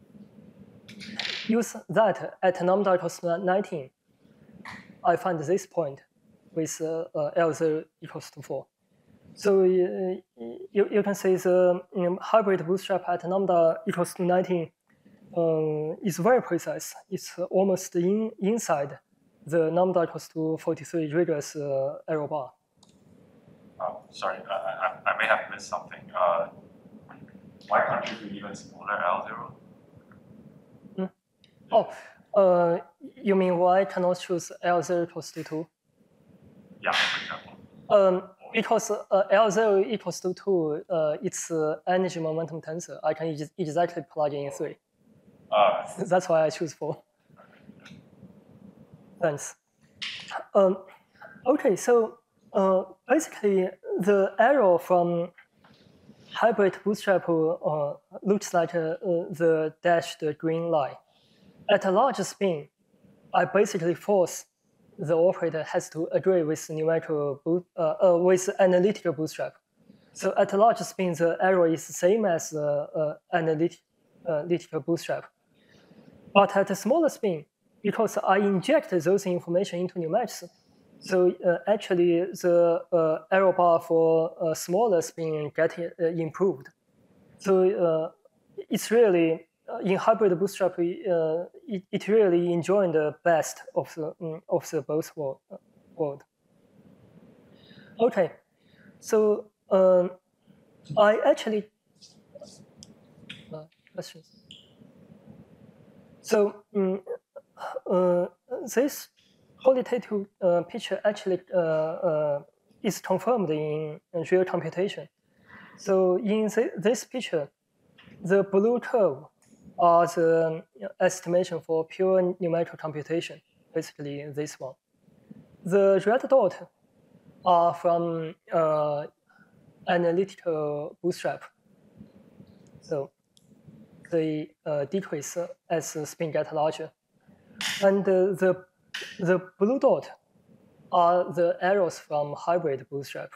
use that at lambda equals nineteen. I find this point with uh, uh, L zero equals to four. So uh, you, you can say the um, hybrid bootstrap at lambda equals to nineteen uh, is very precise. It's almost in, inside the lambda equals to forty-three rigorous uh, error bar. Oh, sorry, I, I, I may have missed something. Uh, why can't you do even smaller L zero? Mm. Oh. Uh, you mean why cannot choose L zero equals to two? Yeah, for example. Um, because uh, L zero equals to two, uh, it's uh, energy momentum tensor. I can ex exactly plug in three. Uh, That's why I choose four. Thanks. Um, okay, so uh, basically the error from hybrid bootstrap uh, looks like uh, the dashed green line. At a large spin, I basically force the operator has to agree with numerical boot, uh, uh, with analytical bootstrap. So at a large spin, the error is the same as uh, uh, analytic, uh, analytical bootstrap. But at a smaller spin, because I inject those information into numerics, so uh, actually the uh, error bar for a smaller spin get uh, improved. So uh, it's really Uh, in hybrid bootstrap, uh, it, it really enjoying the best of the um, of the both world. Uh, world. Okay, so um, I actually uh, questions. So um, uh, this qualitative uh, picture actually uh, uh, is confirmed in real computation. So in th this picture, the blue curve are the estimation for pure numerical computation, basically this one. The red dot are from uh, analytical bootstrap. So they uh, decrease as the spin gets larger. And uh, the, the blue dot are the errors from hybrid bootstrap.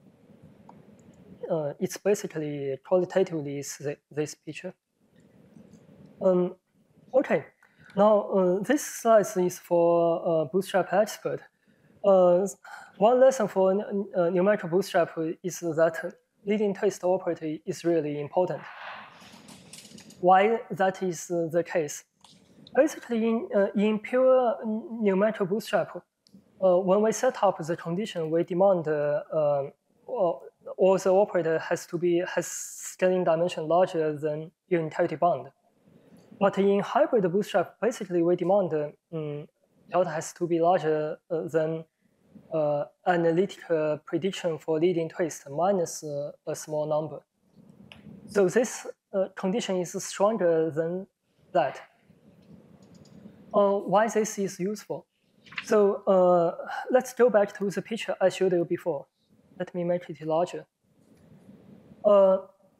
Uh, it's basically qualitatively is this picture. Um, okay, now uh, this slide is for uh, Bootstrap expert. Uh, one lesson for uh, numerical Bootstrap is that leading twist operator is really important. why that is the case. Basically, in, uh, in pure numerical bootstrap, uh, when we set up the condition, we demand uh, uh, all the operator has to be has scaling dimension larger than unitarity bound. But in hybrid bootstrap, basically we demand um, delta has to be larger uh, than uh, analytic uh, prediction for leading twist minus uh, a small number. So this uh, condition is stronger than that. Uh, why this is useful? So uh, let's go back to the picture I showed you before. Let me make it larger. Uh,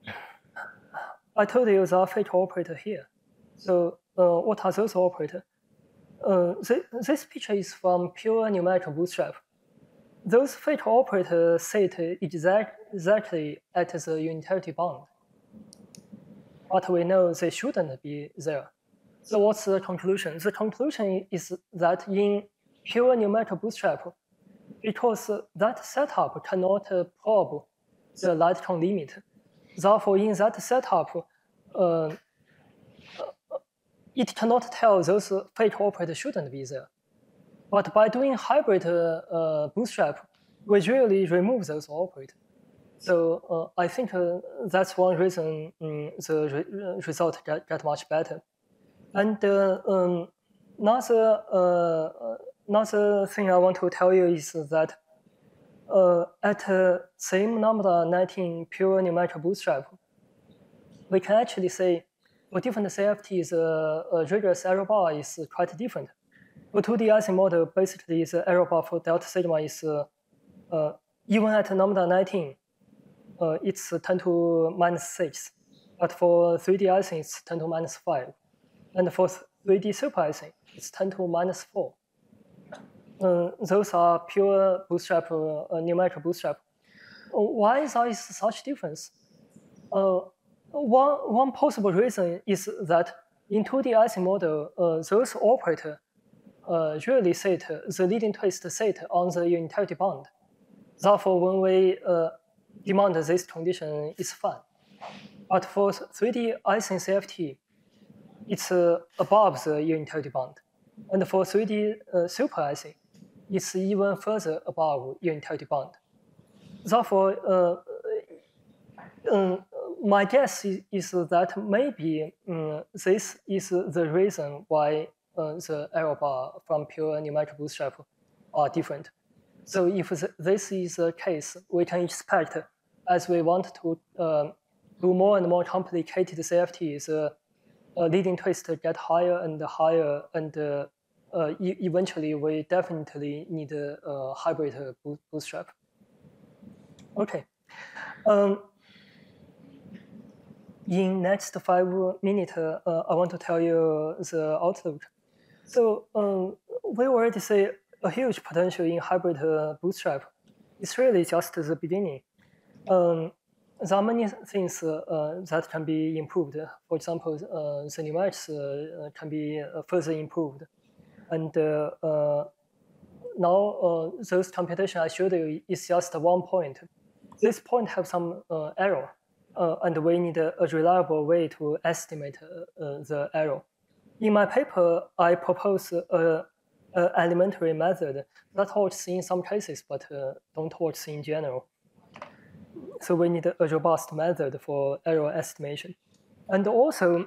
I told you there are fatal operator here. So uh, what are those operators? Uh, th this picture is from pure numerical bootstrap. Those fatal operators sit exact, exactly at the unitarity bound. But we know they shouldn't be there. So what's the conclusion? The conclusion is that in pure numerical bootstrap, because that setup cannot probe the Lightcon limit. Therefore, in that setup, uh, it cannot tell those fatal operators shouldn't be there. But by doing hybrid uh, bootstrap, we really remove those operators. So uh, I think uh, that's one reason um, the re result get, get much better. And uh, um, another, uh, another thing I want to tell you is that uh, at uh, same lambda nineteen pure numerical bootstrap, we can actually say for different C F Ts, uh, a radius error bar is quite different. For two D Ising model, basically the error bar for delta sigma is uh, uh, even at lambda nineteen, uh, it's ten to minus six. But for three D Ising, it's ten to minus five. And for three D super Ising, it's ten to minus four. Uh, those are pure bootstrap, uh, numerical bootstrap. Why is there such difference? Uh, one, one possible reason is that in two D Ising model, uh, those operators uh, really sit, the leading twist sit on the unitarity bound. Therefore, when we uh, demand this condition, it's fine. But for three D Ising C F T, it's uh, above the unitarity bound. And for three D uh, super Ising, it's even further above unitarity bound. Therefore, uh, um, my guess is, is that maybe um, this is the reason why uh, the error bar from pure numerical bootstrap are different. So if th this is the case, we can expect, as we want to uh, do more and more complicated C F Ts, uh, uh, leading twist get higher and higher, and uh, uh, e eventually we definitely need a, a hybrid boot bootstrap. Okay. Um, in next five minutes, uh, I want to tell you the outlook. So um, we already see a huge potential in hybrid uh, bootstrap. It's really just the beginning. Um, there are many things uh, that can be improved. For example, uh, the numerics uh, can be uh, further improved. And uh, uh, now uh, those computation I showed you is just one point. This point have some uh, error, uh, and we need a, a reliable way to estimate uh, uh, the error. In my paper, I propose a, a elementary method that works in some cases, but uh, don't work in general. So we need a robust method for error estimation. And also,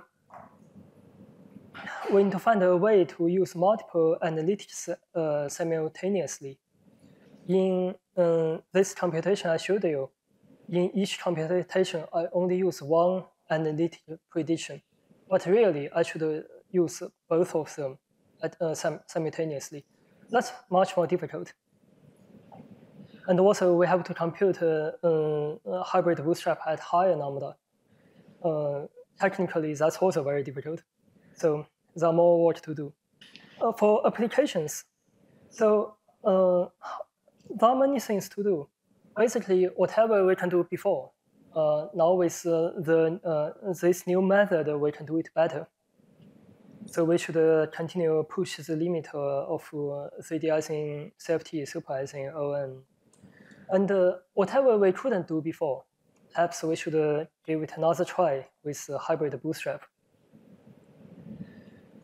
we need to find a way to use multiple analytics uh, simultaneously. In uh, this computation I showed you, in each computation, I only use one analytic prediction. But really, I should use both of them at, uh, sim simultaneously. That's much more difficult. And also, we have to compute uh, uh, hybrid bootstrap at higher lambda. Uh, technically, that's also very difficult. So there are more work to do. Uh, for applications, so uh, there are many things to do. Basically, whatever we can do before, uh, now with uh, the uh, this new method, we can do it better. So we should uh, continue push the limit uh, of uh, three D Ising, C F T, super Ising, O N. And uh, whatever we couldn't do before, perhaps we should uh, give it another try with uh, hybrid bootstrap.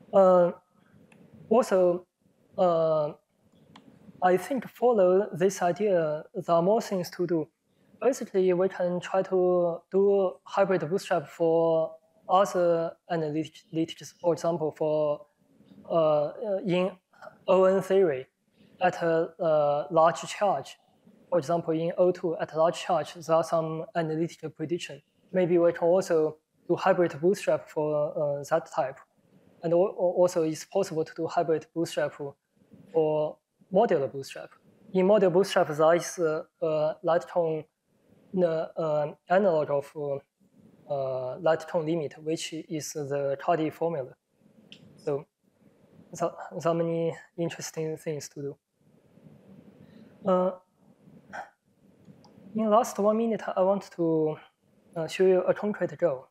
Uh, also, uh, I think follow this idea, there are more things to do. Basically, we can try to do hybrid bootstrap for other analytics, for example, for uh, in O N theory at a uh, large charge. For example, in O two at a large charge, there are some analytical prediction. Maybe we can also do hybrid bootstrap for uh, that type. And also it's possible to do hybrid bootstrap for modular bootstrap. In modular bootstrap, there is a, a light tone uh, analog of uh, light tone limit, which is the Tardy formula. So there are many interesting things to do. Uh, in the last one minute, I want to uh, show you a concrete goal.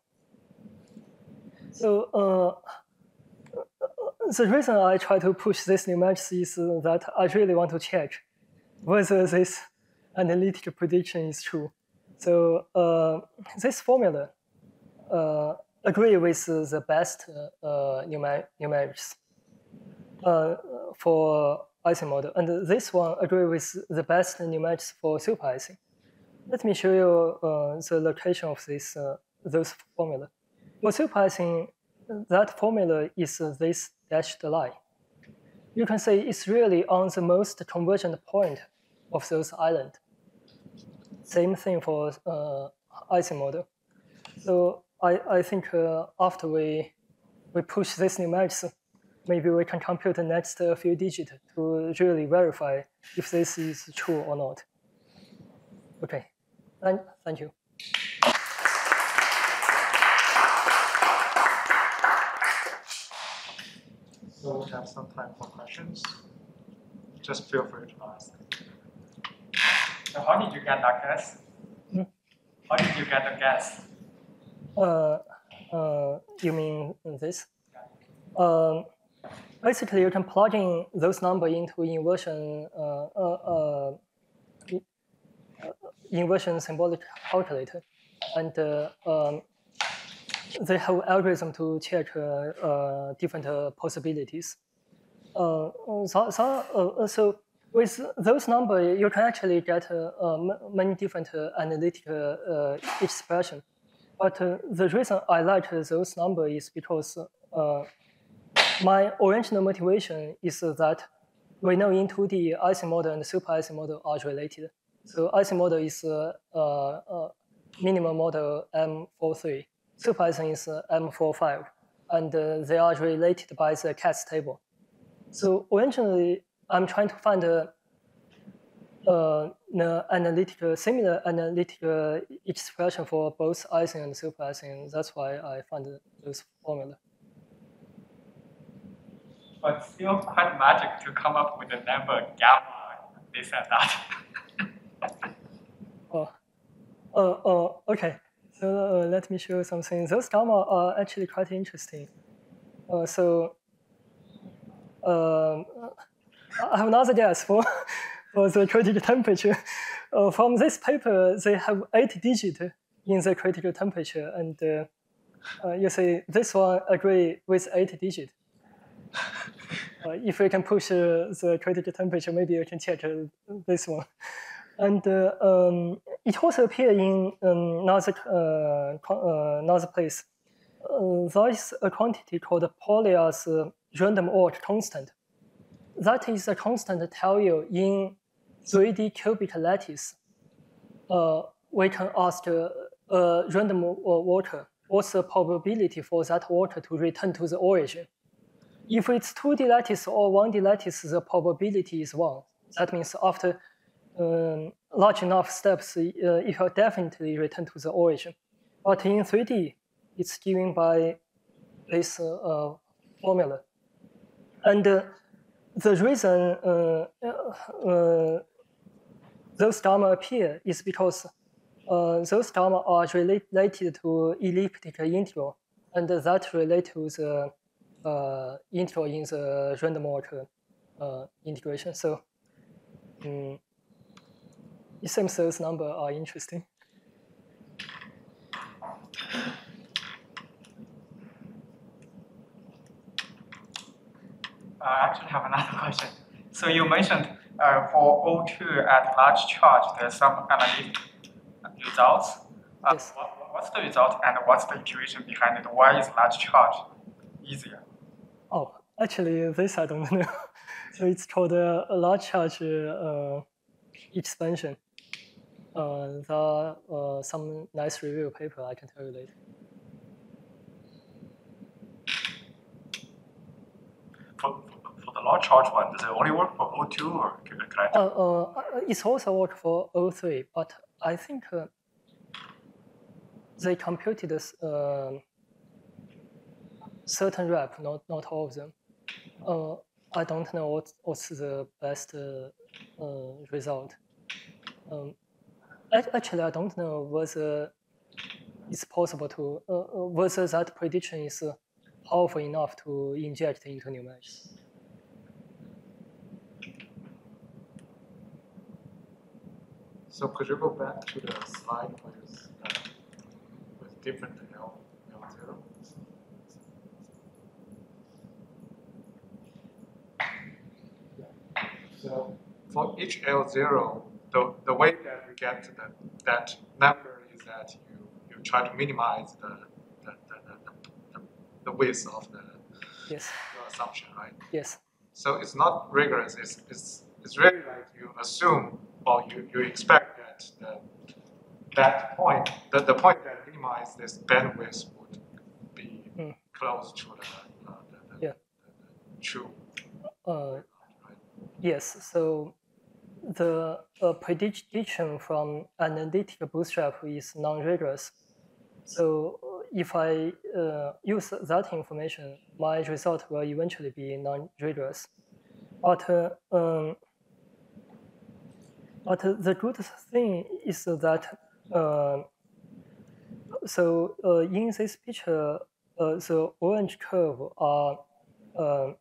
So uh, the reason I try to push this numerics is that I really want to check whether this analytical prediction is true. So uh, this formula uh, agree with the best uh, numer numerics uh, for Ising model, and this one agree with the best numerics for super Ising. Let me show you uh, the location of this uh, those formula. For super Ising, that formula is this dashed line. You can say it's really on the most convergent point of those islands. Same thing for uh, Ising model. So I, I think uh, after we, we push this numerics, maybe we can compute the next uh, few digits to really verify if this is true or not. Okay, thank, thank you. So we have some time for questions. Just feel free to ask. So how did you get that guess? Hmm? How did you get the guess? Uh, uh, you mean this? Um, basically, you can plug in those numbers into inversion uh, uh, uh, inversion symbolic calculator, and uh, um, they have algorithm to check uh, uh, different uh, possibilities. Uh, so, so, uh, so with those numbers, you can actually get uh, uh, many different uh, analytical uh, expression. But uh, the reason I like those numbers is because uh, my original motivation is that we know in two D, Ising model and super Ising model are related. So Ising model is uh, uh, minimum model M forty-three. Super Ising is uh, M forty-five, and uh, they are related by the Katz table. So originally, I'm trying to find a, uh, the analytical, similar analytical expression for both Ising and super Ising. That's why I found those formula. But still quite magic to come up with a number gamma, this and that. oh, oh, oh, okay. So uh, let me show you something. Those gamma are actually quite interesting. Uh, so um, I have another guess for, for the critical temperature. Uh, from this paper, they have eight digits in the critical temperature, and uh, uh, you see this one agree with eight digits. Uh, if we can push uh, the critical temperature, maybe you can check uh, this one. And uh, um, it also appears in um, another, uh, uh, another place. Uh, there is a quantity called Polya's uh, random walk constant. That is a constant that tell you in three D cubic lattice, uh, we can ask uh, a random walker, what's the probability for that walker to return to the origin? If it's two D lattice or one D lattice, the probability is one. That means after um, large enough steps, uh, it will definitely return to the origin. But in three D, it's given by this uh, uh, formula. And uh, the reason uh, uh, those gamma appear is because uh, those gamma are related to elliptic integral, and that relate to the uh, integral in the random walk uh, integration. So um, it seems those numbers are interesting. I actually have another question. So you mentioned uh, for O two at large charge, there's some analytic results. Uh, Yes. what, what's the result and what's the intuition behind it? Why is large charge easier? Oh, actually, this I don't know. So it's called a, a large charge uh, expansion. Uh, there are uh, some nice review paper I can tell you later. For, for the large charge one, does it only work for O two or can, can I? Uh, uh, it's also work for O three, but I think uh, they computed this uh, certain rep, not not all of them. Uh, I don't know what what's the best uh, uh, result. Um, actually, I don't know whether it's possible to uh, whether that prediction is uh, powerful enough to inject into numerics. So could you go back to the slide with, uh, with different L, L zero? So for each L zero, the, the way that you get to the, that number is that you, you try to minimize the, the, the, the, the, the width of the Yes. your assumption, right? Yes. So it's not rigorous, it's, it's, it's really like you assume or you, you expect that the, that point, that the point that minimizes this bandwidth would be Mm. close to the, uh, the, the, Yeah. the, the true. Uh, right? yes. So the uh, prediction from analytic bootstrap is non-rigorous. So if I uh, use that information, my result will eventually be non-rigorous. But uh, um, but the good thing is that uh, so uh, in this picture, uh, the orange curve are uh,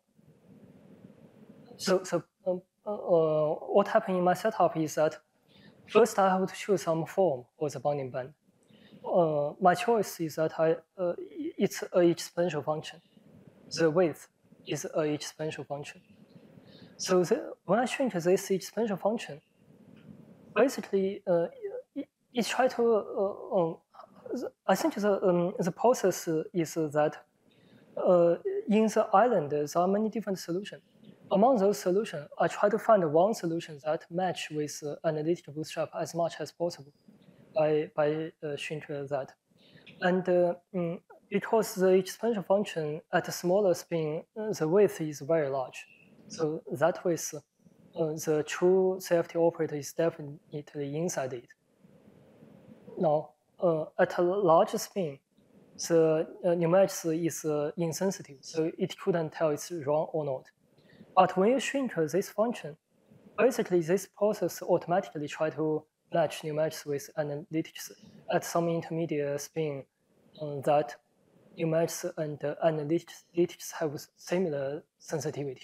so so um, uh, uh, what happened in my setup is that first I have to choose some form for the bounding band. Uh, my choice is that I uh, it's a exponential function. The width is a exponential function. So the, when I shrink this exponential function, basically uh, it, it try to uh, um, I think the um, the process is that uh, in the island there are many different solutions. Among those solutions, I try to find one solution that match with uh, analytic bootstrap as much as possible by by uh, shrinking that. And uh, mm, because the exponential function at a smaller spin, uh, the width is very large. So that way, uh, the true C F T operator is definitely inside it. Now, uh, at a large spin, the uh, numerics is uh, insensitive, so it couldn't tell it's wrong or not. But when you shrink this function, basically this process automatically try to match numerics with analytics at some intermediate spin um, that numerics and uh, analytics have similar sensitivity.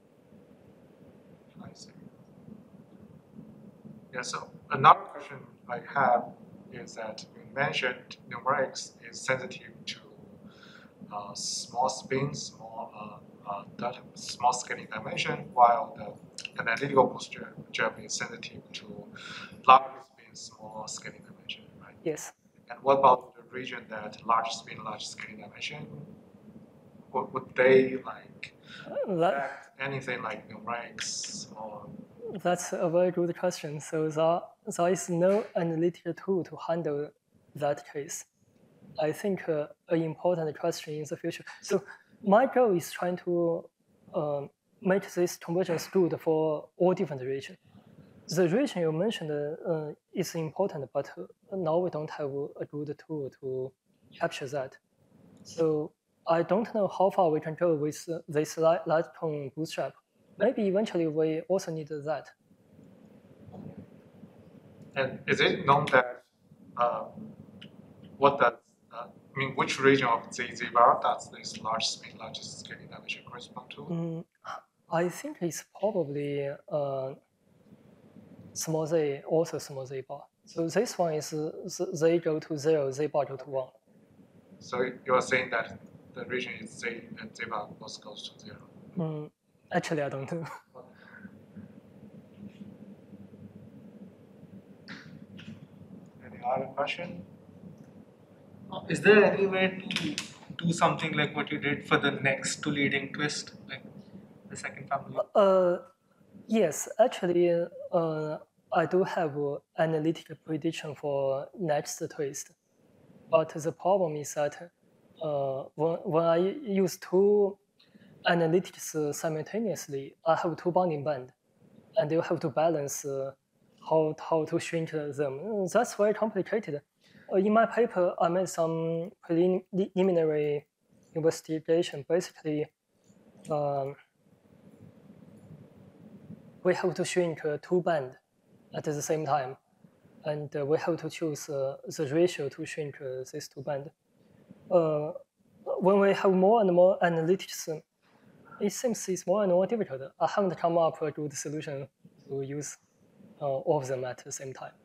I see. Yeah, so another question I have is that you mentioned numerics is sensitive to uh, small spins, small uh, uh, data, small scaling dimension, while the analytical bootstrap is sensitive to large spin, small scaling dimension, right? Yes. And what about the region that large spin, large scaling dimension? Would, would they like that, affect anything like numerics or? That's a very good question. So there, there is no analytical tool to handle that case. I think uh, an important question in the future. So my goal is trying to uh, make this convergence good for all different regions. The region you mentioned uh, is important, but now we don't have a good tool to capture that. So I don't know how far we can go with uh, this Lighton bootstrap. Maybe eventually we also need that. And is it known that uh, what does uh, I mean which region of the Z bar does this large spin, large scaling dimension correspond to? Mm, I think it's probably uh, small z, also small z bar. So this one is uh, z go to zero, z bar go to one. So you are saying that the region is z and z bar both goes to zero. Mm, Actually, I don't know. Any other question? Is there any way to do something like what you did for the next to leading twist, like the second family? Uh, yes, actually, uh, I do have uh, analytical prediction for next twist, but the problem is that uh, when, when I use two analytics simultaneously, I have two bounding band, and you have to balance uh, how, how to shrink them. That's very complicated. Uh, in my paper, I made some preliminary investigation. Basically, um, we have to shrink uh, two band at the same time, and uh, we have to choose uh, the ratio to shrink uh, these two band. Uh, when we have more and more analytics, it seems it's more and more difficult. I haven't come up with a good solution to use uh, all of them at the same time.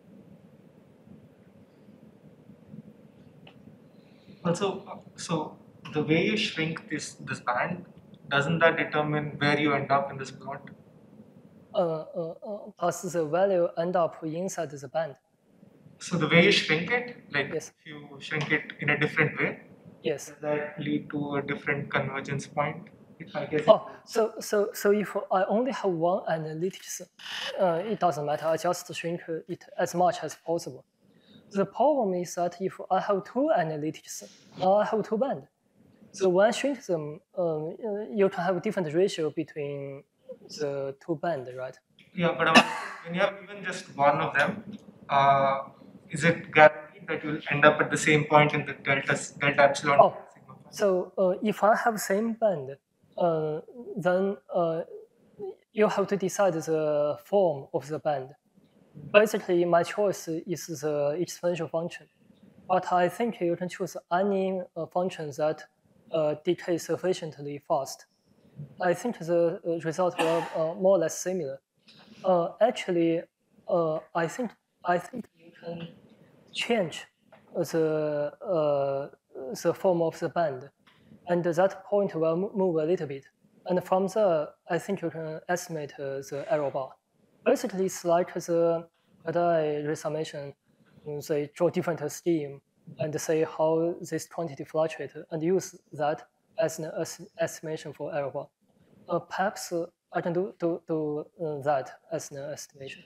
Also, so the way you shrink this this band, doesn't that determine where you end up in this plot? Uh, uh, uh, does the value end up inside the band? So the way you shrink it, like Yes. if you shrink it in a different way, Yes. does that lead to a different convergence point? I guess. Oh, so so so if I only have one analytics, uh, it doesn't matter. I just shrink it as much as possible. The problem is that if I have two analytics, now I have two band. So when I shrink them, um, you can have different ratio between the two band, right? Yeah, but when you have even just one of them, uh, is it guaranteed that you'll end up at the same point in the delta delta epsilon? Oh, so uh, if I have same band, uh, then uh, you have to decide the form of the band. Basically, my choice is the exponential function, but I think you can choose any uh, function that uh, decays sufficiently fast. I think the uh, result will uh, more or less similar. Uh, actually, uh, I think I think you can change the uh, the form of the band, and that point will move a little bit. And from there, I think you can estimate uh, the error bar. Basically, it's like the Padai resummation. They draw different scheme and say how this quantity fluctuates, and use that as an estimation for error bar. Uh, perhaps uh, I can do do, do uh, that as an estimation.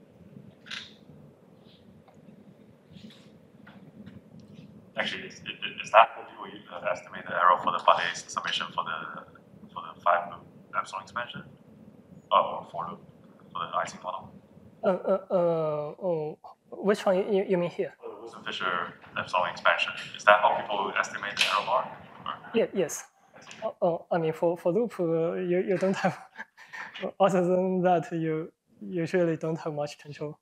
Actually, is, is that how people uh, estimate the error for the Padai summation for the for the five loop epsilon expansion, or four loop for the Ising model? Uh, uh, uh, oh, which one you, you mean here? For the Wilson-Fisher epsilon expansion. Is that how people estimate the error bar? Or? Yeah. Yes. Oh, oh, I mean, for for loop, uh, you you don't have. Other than that, you usually don't have much control.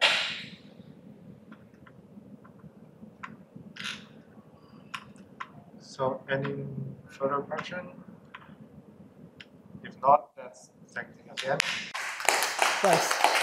So, any further question? If not, let's thank you again. Thanks.